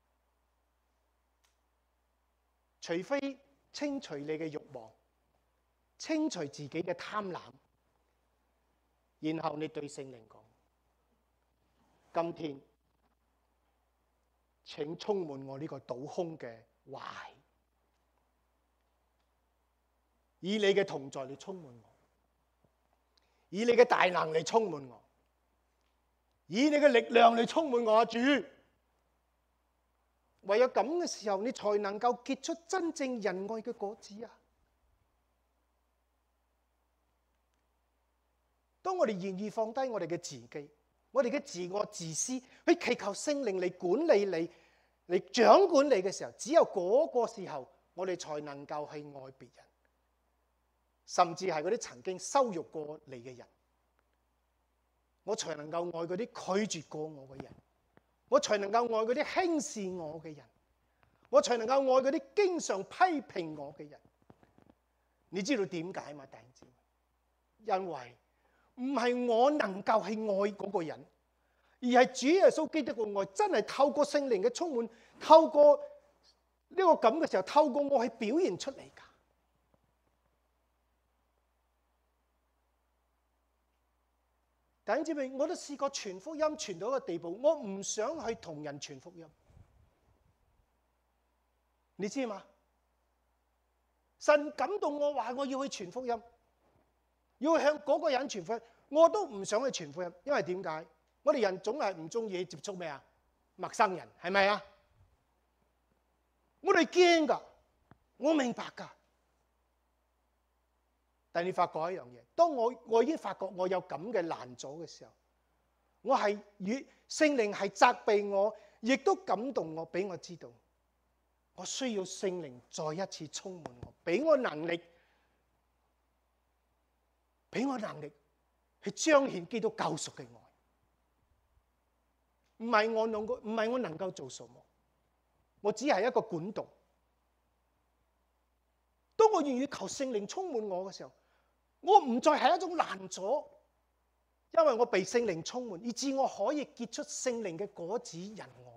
除非清除你嘅慾望，清除自己嘅貪婪，然後你對聖靈講：今天請充滿我呢個倒空嘅懷。以你嘅同在嚟充滿我，以你嘅大能嚟充滿我，以你嘅力量嚟充滿我啊！主，唯有咁嘅時候，你才能夠結出真正仁愛嘅果子啊！當我哋願意放低我哋嘅自己，我哋嘅自我自私，去祈求聖靈嚟管理你，嚟掌管你嘅時候，只有嗰個時候，我哋才能夠去愛別人。甚至係嗰啲曾經羞辱過你嘅人，我才能夠愛嗰啲拒絕過我嘅人，我才能夠愛嗰啲輕視我嘅人，我才能夠愛嗰啲經常批評我嘅人。你知道點解嘛？弟兄姊妹，因為唔係我能夠去愛嗰個人，而係主耶穌基督嘅愛真係透過聖靈嘅充滿，透過呢個咁嘅時候，透過我去表現出嚟㗎。 弟兄姊妹，我都試過傳福音傳到一個地步，我唔想去同人傳福音。你知嘛？神感動我話我要去傳福音，要向嗰個人傳福音，我都唔想去傳福音，因為點解？我哋人總係唔中意接觸咩啊？陌生人，係咪啊？我哋驚㗎，我明白㗎。但係你發覺一樣嘢，當我我已經發覺我有咁嘅難阻嘅時候，我係與聖靈係責備我，亦都感動我，俾我知道，我需要聖靈再一次充滿我，俾我能力，俾我能力去彰顯基督救贖嘅愛。唔係我能夠，唔係我能夠做什麼，我只係一個管道。當我願意求聖靈充滿我嘅時候，我唔再係一種難阻，因為我被聖靈充滿，以致我可以結出聖靈嘅果子仁愛。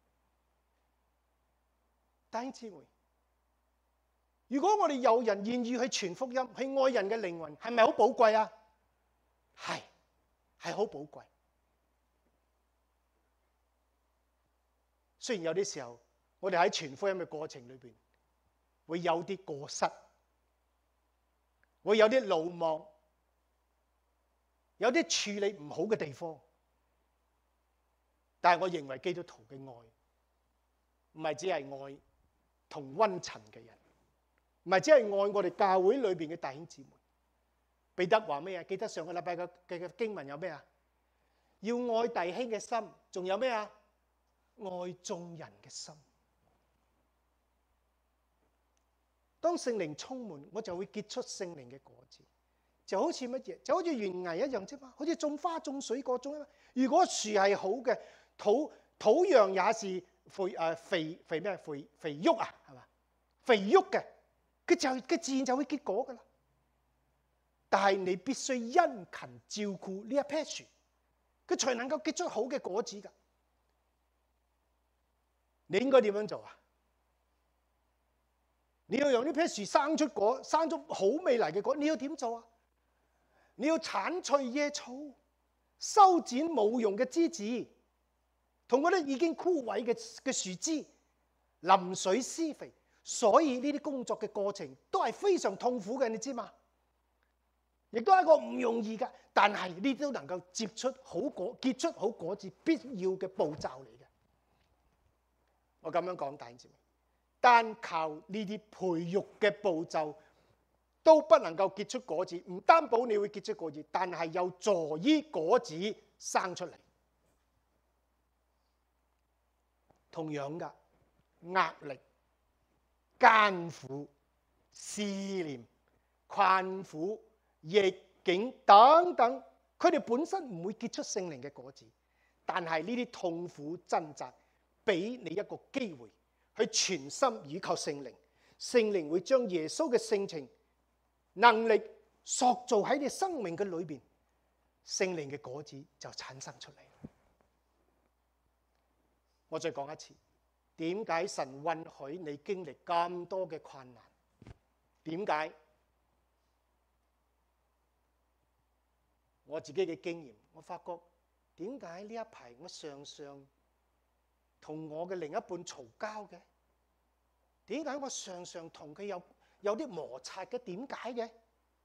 弟兄姊妹，如果我哋有人願意去傳福音，去愛人嘅靈魂，係咪好寶貴啊？係，係好寶貴。雖然有啲時候，我哋喺傳福音嘅過程裏邊，會有啲過失，會有啲魯莽，有啲處理唔好嘅地方。但係我認為基督徒嘅愛，唔係只係愛同溫層嘅人，唔係只係愛我哋教會裏邊嘅弟兄姊妹。彼得話咩啊？記得上個禮拜嘅嘅經文有咩啊？要愛弟兄嘅心，仲有咩啊？愛眾人嘅心。當聖靈充滿，我就會結出聖靈嘅果子，就好似乜嘢？就好似園藝一樣啫嘛，好似種花種水果種。如果樹係好嘅，土土壤也是肥誒肥肥咩？肥肥沃啊，係嘛？肥沃嘅，佢就佢自然就會結果噶啦。但係你必須殷勤照顧呢一棵樹，佢才能夠結出好嘅果子噶。你應該點樣做啊？你要讓呢棵樹生出果，生出好美麗嘅果，你要點做啊？你要剷除野草，修剪冇用嘅枝子，同嗰啲已經枯萎嘅嘅樹枝淋水施肥。所以呢啲工作嘅過程都係非常痛苦嘅，你知嘛？亦都係一個唔容易嘅，但係呢啲都能夠結出好果、結出好果子必要嘅步驟嚟嘅。我咁樣講，弟兄姊妹，單靠呢啲培育嘅步驟都不能夠結出果子，唔擔保你會結出果子，但係有助於果子生出嚟。同樣嘅壓力、艱苦、試煉、困苦、逆境等等，佢哋本身唔會結出聖靈嘅果子，但係呢啲痛苦掙扎，俾你一個機會去全心倚靠聖靈，聖靈會將耶穌嘅性情、能力塑造喺你生命嘅裏邊，聖靈嘅果子就產生出嚟。我再講一次，點解神允許你經歷咁多嘅困難？點解？我自己嘅經驗，我發覺點解呢一排我常常同我嘅另一半嘈交嘅？點解我常常同佢有有啲摩擦嘅？點解嘅？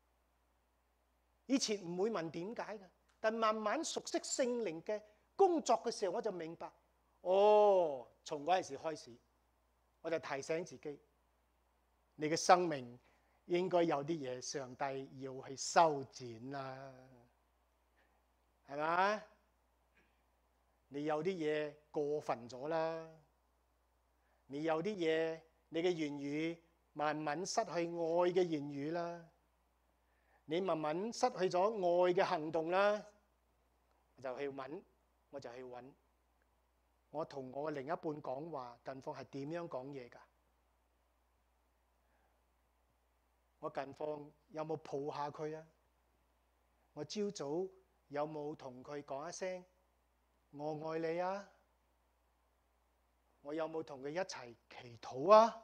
以前唔會問點解嘅，但慢慢熟悉聖靈嘅工作嘅時候，我就明白。哦，從嗰陣時開始，我就提醒自己，你嘅生命應該有啲嘢，上帝要去修剪啦，係咪？你有啲嘢過分咗啦，你有啲嘢，你嘅言語慢慢失去愛嘅言語啦，你慢慢失去咗愛嘅行動啦，我就去揾，我就去揾。我同我嘅另一半講話，近況係點樣講嘢㗎？我近況有冇抱下佢啊？我朝早有冇同佢講一聲我愛你啊？我有冇同佢一齊祈禱啊？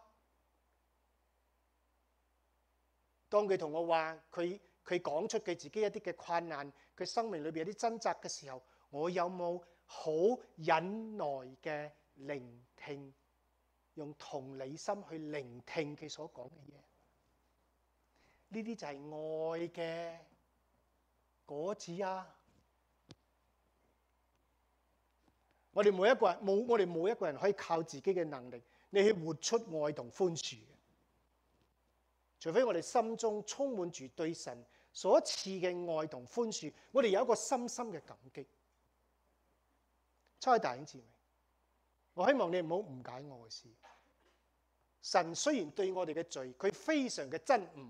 當佢同我話佢佢講出佢自己一啲嘅困難， 佢生命裏邊有啲掙扎嘅時候，我有冇好忍耐嘅聆聽，用同理心去聆聽佢所講嘅嘢？呢啲就係愛嘅果子啊！我哋每一個人冇，我哋冇一個人可以靠自己嘅能力，你去活出愛同寬恕嘅。除非我哋心中充滿住對神所賜嘅愛同寬恕，我哋有一個深深嘅感激。親愛的弟兄姊妹，我希望你唔好誤解我嘅事。神雖然對我哋嘅罪，佢非常嘅憎惡，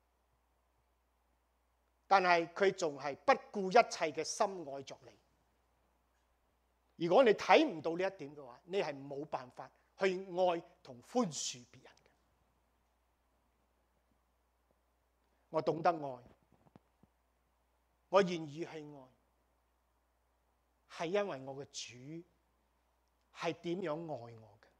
但係佢仲係不顧一切嘅深愛着你。如果你睇唔到呢一點嘅話，你係冇辦法去愛同寬恕別人嘅。我懂得愛，我願意去愛，係因為我嘅主係點樣愛我嘅。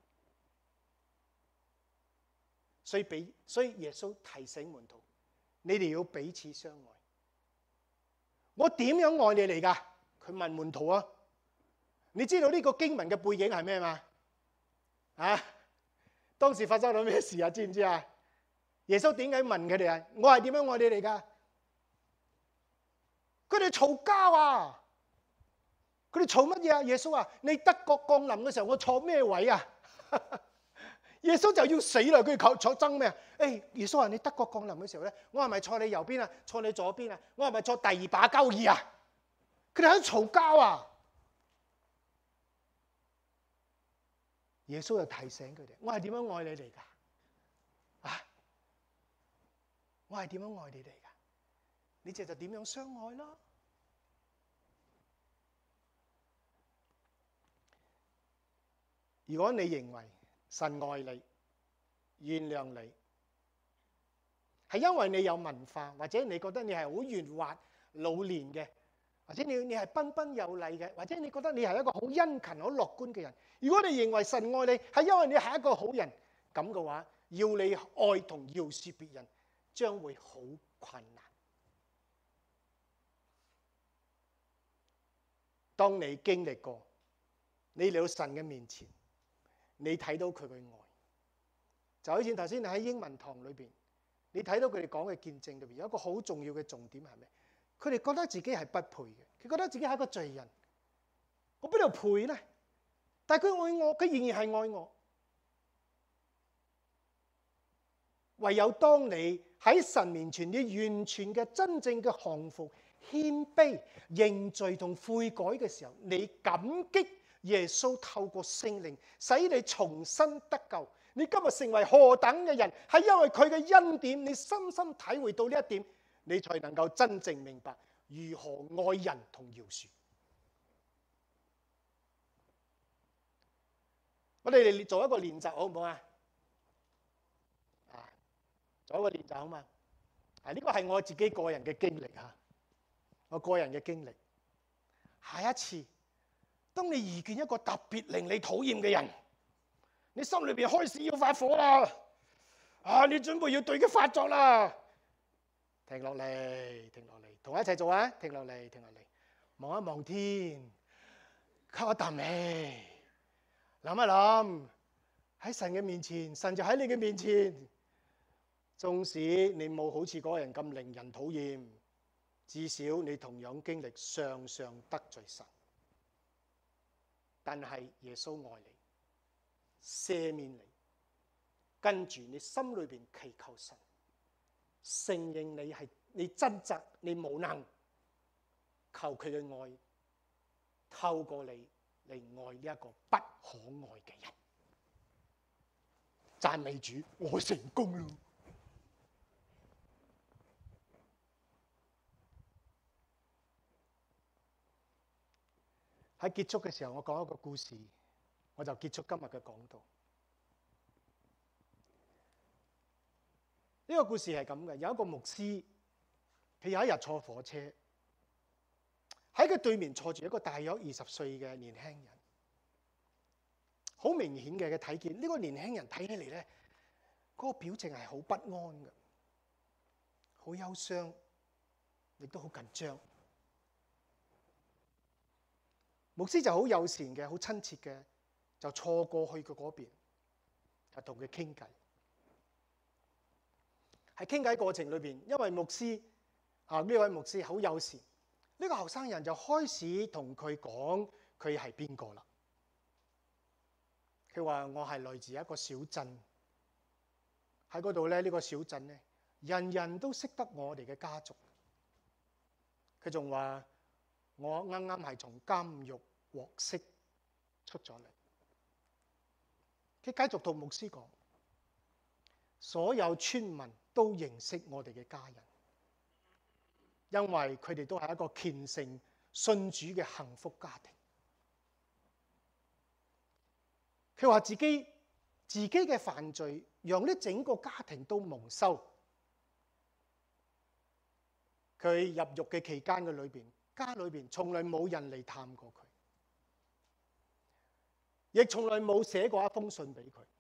所以俾所以耶穌提醒門徒，你哋要彼此相愛。我點樣愛你嚟㗎？佢問門徒啊。你知道呢個經文嘅背景係咩嘛？啊，當時發生咗咩事啊？知唔知啊？耶穌點解問佢哋啊？我係點樣愛你哋㗎？佢哋嘈交啊！佢哋嘈乜嘢啊？耶穌話：你德國降臨嘅時候，我坐咩位啊？耶穌就要死啦！佢哋坐爭咩啊？誒，耶穌話：你德國降臨嘅時候咧，我係咪坐你右邊啊？坐你左邊啊？我係咪坐第二把交椅啊？佢哋喺度嘈交啊！耶穌就提醒佢哋：我係點樣愛你哋㗎？啊！我係點樣愛你哋㗎？你哋就點樣相愛咯？如果你認為神愛你、原諒你，係因為你有文化，或者你覺得你係好圓滑、老練嘅，或者你你係彬彬有禮嘅，或者你覺得你係一個好殷勤、好樂觀嘅人。如果你認為神愛你係因為你係一個好人，咁嘅話，要你愛同饒恕別人將會好困難。當你經歷過，你嚟到神嘅面前，你睇到佢嘅愛，就好似頭先你喺英文堂裏邊，你睇到佢哋講嘅見證裏邊有一個好重要嘅重點係咩？佢哋覺得自己係不配嘅，佢覺得自己係一個罪人，我邊度配呢？但係佢愛我，佢仍然係愛我。唯有當你喺神面前，你完全嘅真正嘅降服、謙卑、認罪同悔改嘅時候，你感激耶穌透過聖靈使你重新得救。你今日成為何等嘅人，係因為佢嘅恩典，你深深體會到呢一點，你才能夠真正明白如何愛人同饒恕。我哋嚟做一個練習好唔好啊？啊，做一個練習好嘛？啊，呢個係我自己個人嘅經歷嚇，我個人嘅經歷。下一次，當你遇見一個特別令你討厭嘅人，你心裏邊開始要發火啦，啊，你準備要對佢發作啦，停落嚟，停落嚟，同我一齊做啊！停落嚟，停落嚟，望一望天，吸一啖氣。諗一諗，喺神嘅面前，神就喺你嘅面前。縱使你冇好似嗰個人咁令人討厭，至少你同樣經歷常常得罪神。但係耶穌愛你，赦免你，跟住你心裏邊祈求神，承認你係你掙扎，你無能，求佢嘅愛透過你嚟愛呢一個不可愛嘅人。讚美主，我成功啦！喺結束嘅時候，我講一個故事，我就結束今日嘅講道。呢個故事係咁嘅，有一個牧師，佢有一日坐火車，喺佢對面坐住一個大約二十歲嘅年輕人。好明顯嘅，佢睇見呢個年輕人睇起嚟咧，嗰個表情係好不安嘅，好憂傷，亦都好緊張。 牧師就好友善嘅，好親切嘅，就錯過去佢嗰邊，就同佢傾偈。喺傾偈過程裏邊，因為牧師啊呢位牧師好友善，呢個後生人就開始同佢講佢係邊個啦。佢話：我係來自一個小鎮，喺嗰度咧，呢個小鎮咧，人人都識得我哋嘅家族。佢仲話：我啱啱係從監獄獲釋出咗嚟。佢繼續同牧師講：所有村民都認識我哋嘅家人，因為佢哋都係一個虔誠信主嘅幸福家庭。佢話自己自己嘅犯罪，讓呢整個家庭都蒙羞。佢入獄嘅期間嘅裏邊，家裏邊從來冇人嚟探過佢，亦從來冇寫過一封信俾佢。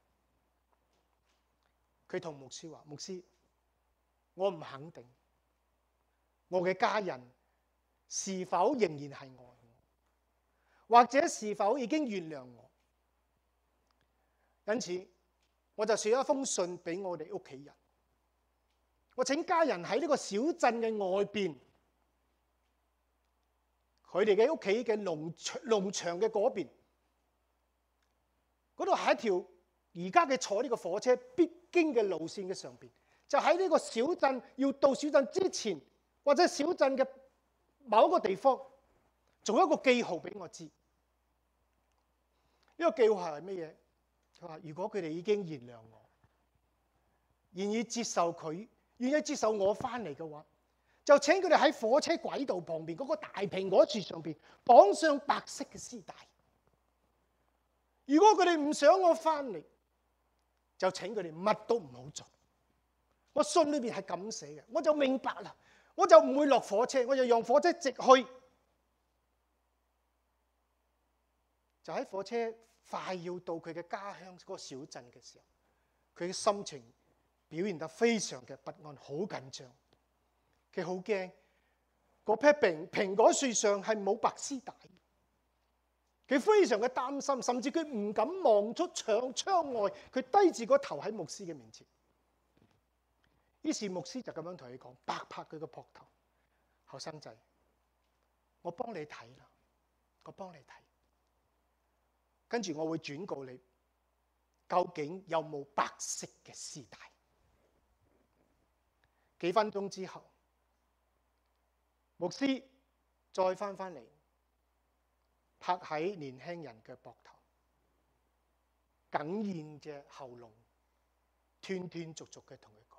佢同牧師話：牧師，我唔肯定我嘅家人是否仍然係愛我，或者是否已經原諒我。因此，我就寫一封信俾我哋屋企人。我請家人喺呢個小鎮嘅外邊，佢哋嘅屋企嘅農農場嘅嗰邊，嗰度係一條而家嘅坐呢個火車必經嘅路線嘅上邊，就喺呢個小鎮要到小鎮之前，或者小鎮嘅某一個地方，做一個記號俾我知。呢個記號係乜嘢？佢話：如果佢哋已經原諒我，願意接受佢，願意接受我翻嚟嘅話，就請佢哋喺火車軌道旁邊嗰個大蘋果樹上邊綁上白色嘅絲帶。如果佢哋唔想我翻嚟，就請佢哋乜都唔好做。我信裏邊係咁寫嘅，我就明白啦，我就唔會落火車，我就讓火車直去。就喺火車快要到佢嘅家鄉嗰個小鎮嘅時候，佢嘅心情表現得非常嘅不安，好緊張。佢好驚，嗰批蘋蘋果樹上係冇白絲帶。佢非常嘅擔心，甚至佢唔敢望出窗窗外，佢低住個頭喺牧師嘅面前。於是牧師就咁樣同佢講，拍拍佢個膊頭：後生仔，我幫你睇啦，我幫你睇。跟住我會轉告你，究竟有冇白色嘅絲帶？幾分鐘之後，牧師再翻返嚟，拍喺年輕人嘅膊頭，哽咽嘅喉嚨，斷斷續續嘅同佢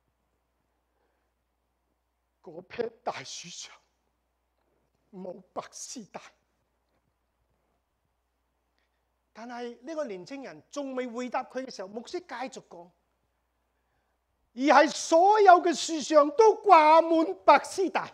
講：嗰棵大樹上冇白絲帶。但係呢個年青人仲未回答佢嘅時候，牧師繼續講：而係所有嘅樹上都掛滿白絲帶，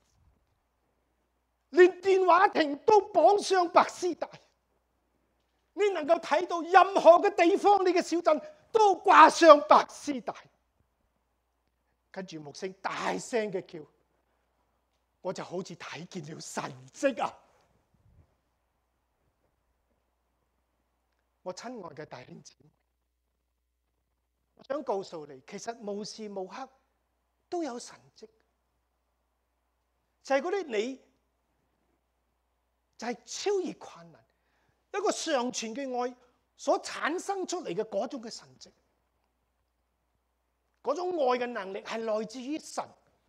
連電話亭都綁上白絲帶。你能夠睇到任何嘅地方，你嘅小鎮都掛上白絲帶。跟住牧師大聲嘅叫，我就好似睇見了神蹟啊！我親愛嘅弟兄姊妹，我想告訴你，其實無時無刻都有神蹟，就係嗰啲你就係超越困難，一個上傳嘅愛所產生出嚟嘅嗰種嘅神蹟，嗰種愛嘅能力係來自於神。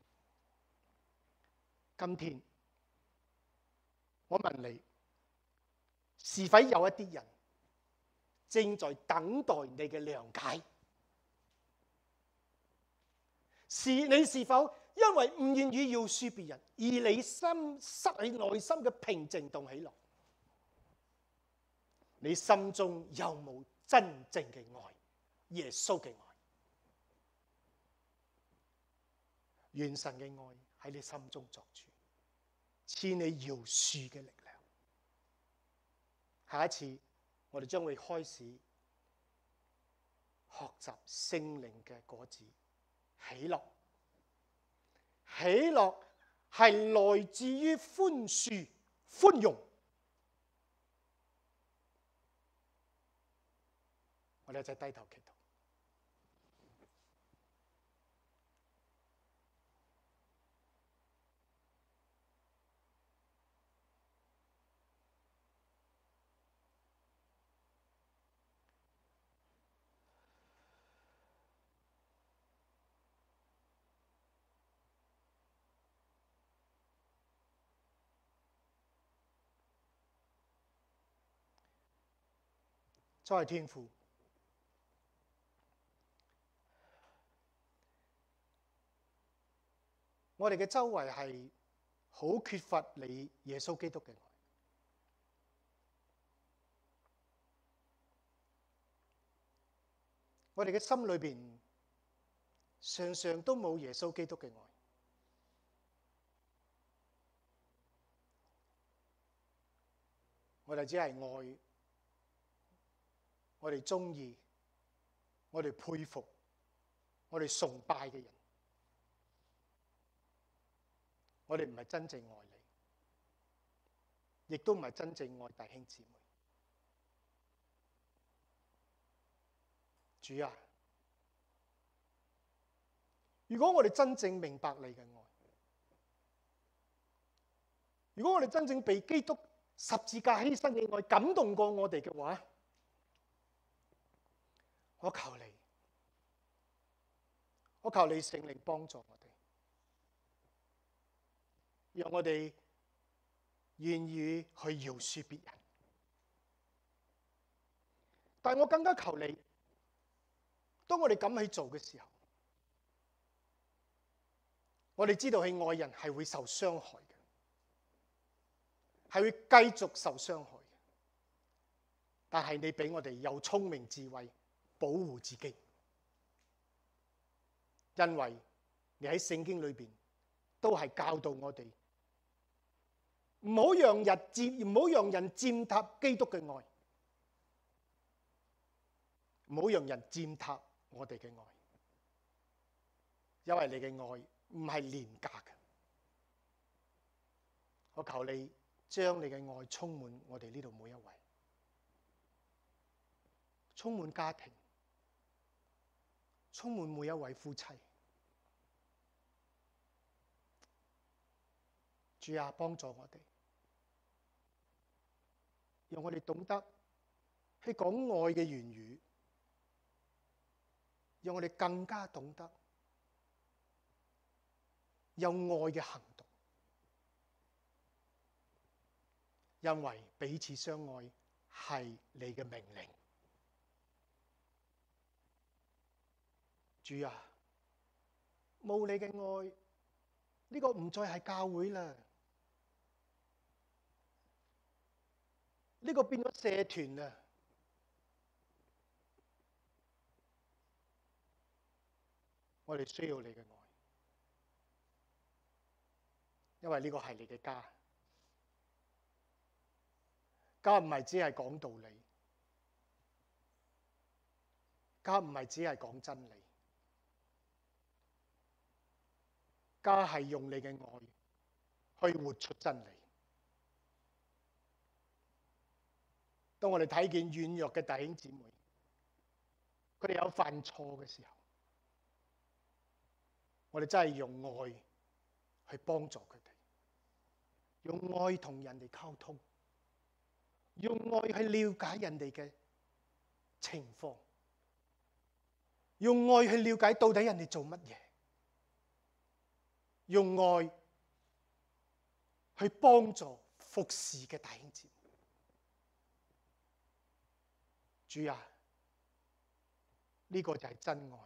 今天我問你，是否有一啲人正在等待你嘅諒解？是你是否因為唔願意饒恕別人，而你心失去內心嘅平靜同喜樂？你心中有冇真正嘅愛，耶穌嘅愛？願神嘅愛喺你心中作主，賜你饒恕嘅力量。下一次我哋將會開始學習聖靈嘅果子，喜樂。喜樂係來自於寬恕、寬容， 我哋一齊低頭祈禱。在天父，我哋嘅周圍係好缺乏你耶穌基督嘅愛，我哋嘅心裏邊常常都冇耶穌基督嘅愛，我哋只係愛我哋中意、我哋佩服、我哋崇拜嘅人，我哋唔係真正愛你，亦都唔係真正愛弟兄姊妹。主啊，如果我哋真正明白你嘅愛，如果我哋真正被基督十字架犧牲嘅愛感動過我哋嘅話，我求你，我求你聖靈幫助我哋，讓我哋願意去饒恕別人。但我更加求你，當我哋咁去做嘅時候，我哋知道係愛人係會受傷害嘅，係會繼續受傷害嘅。但係你俾我哋有聰明智慧，保護自己，因為你喺聖經裏邊都係教導我哋，唔好讓人佔，唔好讓人踐踏基督嘅愛，唔好讓人踐踏我哋嘅愛，因為你嘅愛唔係廉價嘅。我求你將你嘅愛充滿我哋呢度每一位，充滿家庭，充滿每一位夫妻。主啊，幫助我哋，讓我哋懂得去講愛嘅言語，讓我哋更加懂得有愛嘅行動，因為彼此相愛係你嘅命令。主啊，冇你嘅愛，呢個唔再係教會啦，呢個變咗社團啦。我哋需要你嘅愛，因為呢個係你嘅家。家唔係只係講道理，家唔係只係講真理。家係用你嘅愛去活出真理。當我哋睇見軟弱嘅弟兄姊妹，佢哋有犯錯嘅時候，我哋真係用愛去幫助佢哋，用愛同人哋溝通，用愛去了解人哋嘅情況，用愛去了解到底人哋做乜嘢，用愛去幫助服侍嘅弟兄姊妹。主啊，呢個就係真愛，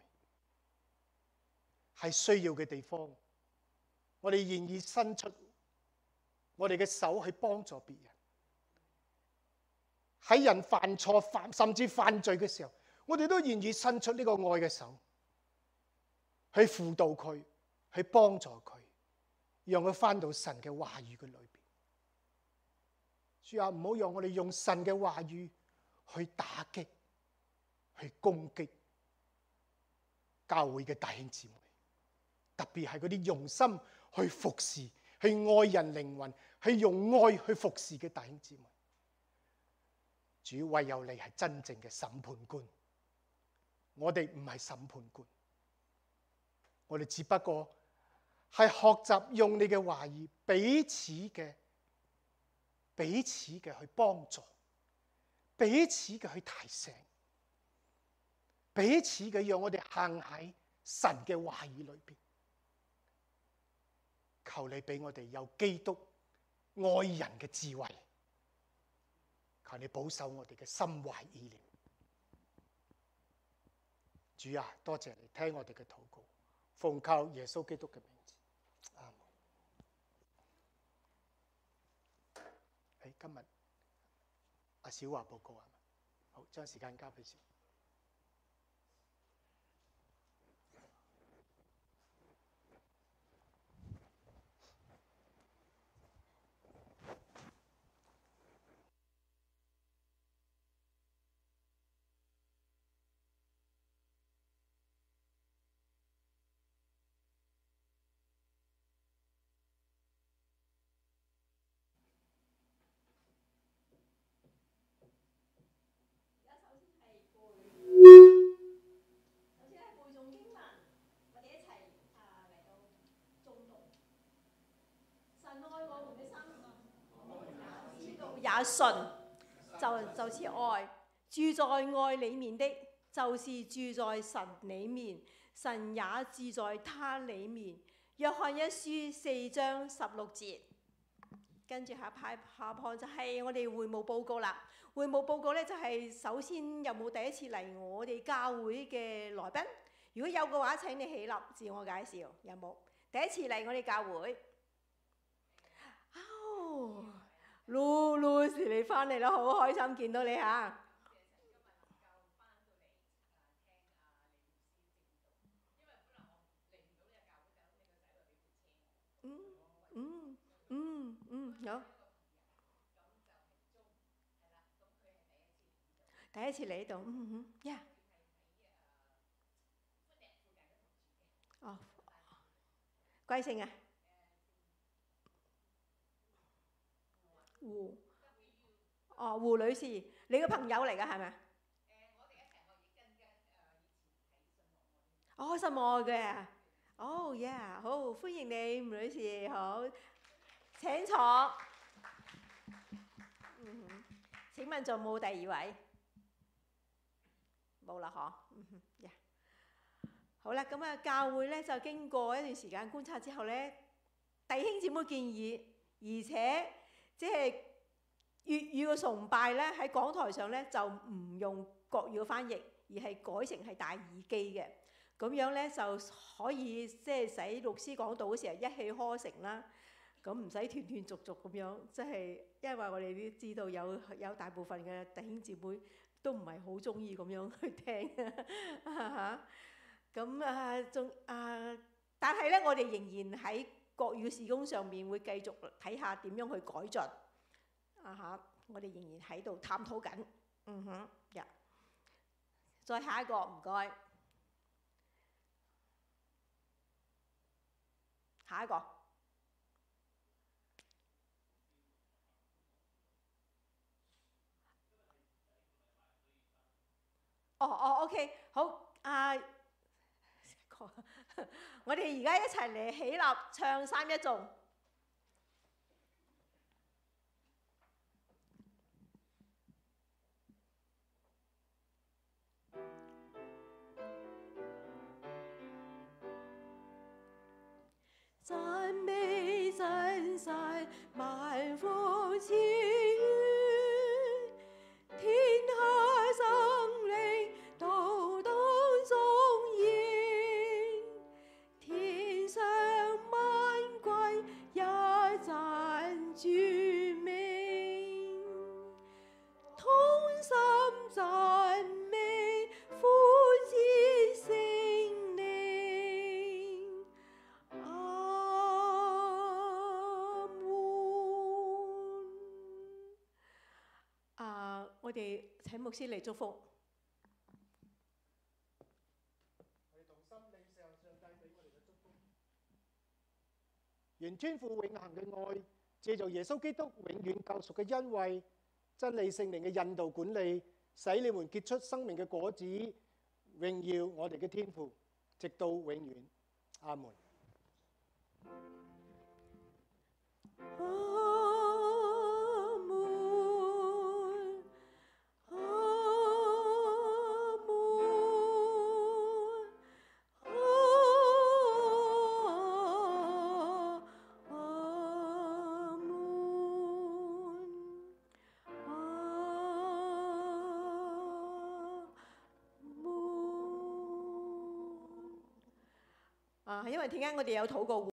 係需要嘅地方，我哋願意伸出我哋嘅手去幫助別人。喺人犯錯、犯甚至犯罪嘅時候，我哋都願意伸出呢個愛嘅手，去輔導佢，去幫助佢，讓佢返到神嘅話語嘅裏邊。主啊，唔好讓我哋用神嘅話語去打擊、去攻擊教會嘅弟兄姊妹，特別係嗰啲用心去服侍、去愛人靈魂、去用愛去服侍嘅弟兄姊妹。主，唯有你係真正嘅審判官， 我哋唔係審判官，我哋只不過係學習用你嘅話語，彼此嘅彼此嘅去幫助，彼此嘅去提醒，彼此嘅讓我哋行喺神嘅話語裏邊。求你俾我哋有基督愛人嘅智慧，求你保守我哋嘅心懷意念。主啊，多謝你聽我哋嘅禱告，奉靠耶穌基督嘅名字，阿門。誒，今日阿小華報告係嘛？好，將時間交俾小華。 也信，就就是愛，住在愛裏面的，就是住在神裏面，神也住在他裏面。約翰一書四章十六節，跟住下排下旁就係我哋會務報告啦。會務報告咧就係首先有冇第一次嚟我哋教會嘅來賓？如果有嘅話，請你起立自我介紹。有冇第一次嚟我哋教會？哦。嚕嚕時你翻嚟啦，好開心見到你嚇。嗯嗯嗯嗯，有。第一次嚟呢度，嗯嗯呀。哦，貴姓啊？胡，哦，胡女士，你個朋友嚟㗎係咪？誒，我哋一齊學嘢跟跟誒以前睇信望愛。哦，信望愛嘅，哦呀，好，歡迎你，吳女士，好，請坐。嗯哼，請問仲冇第二位？冇啦，嗬。嗯哼，呀，好啦，咁啊，教會咧就經過一段時間觀察之後咧，弟兄姊妹建議，而且即係粵語嘅崇拜咧，喺講台上咧就唔用國語嘅翻譯，而係改成係戴耳機嘅。咁樣咧就可以即係使牧師講道嗰時候一氣呵成啦。咁唔使斷斷續續咁樣，即係因為我哋都知道有有大部分嘅弟兄姊妹都唔係好中意咁樣去聽嚇。咁啊，仲啊，但係咧，我哋仍然喺國語事工上面會繼續睇下點樣去改進。啊嚇！我哋仍然喺度探討緊。嗯哼，呀、yeah。再下一個，唔該。下一個。哦哦 ，OK， 好啊。我哋而家一齊嚟起立唱三一頌。讚美真神萬福賜予，天下生靈都當頌言，天上萬貴也讚主名，同心讚美父子聖靈。啊！我哋請牧師嚟祝福。 我哋同心領受上帝俾我哋嘅祝福，願天父永恆嘅愛，借助耶穌基督永遠救贖嘅恩惠，真理聖靈嘅引導管理，使你們結出生命嘅果子， 榮耀我哋嘅天父，直到永遠。阿門。 阿門，阿門，阿門，阿門。啊，因為點解我哋有禱告會？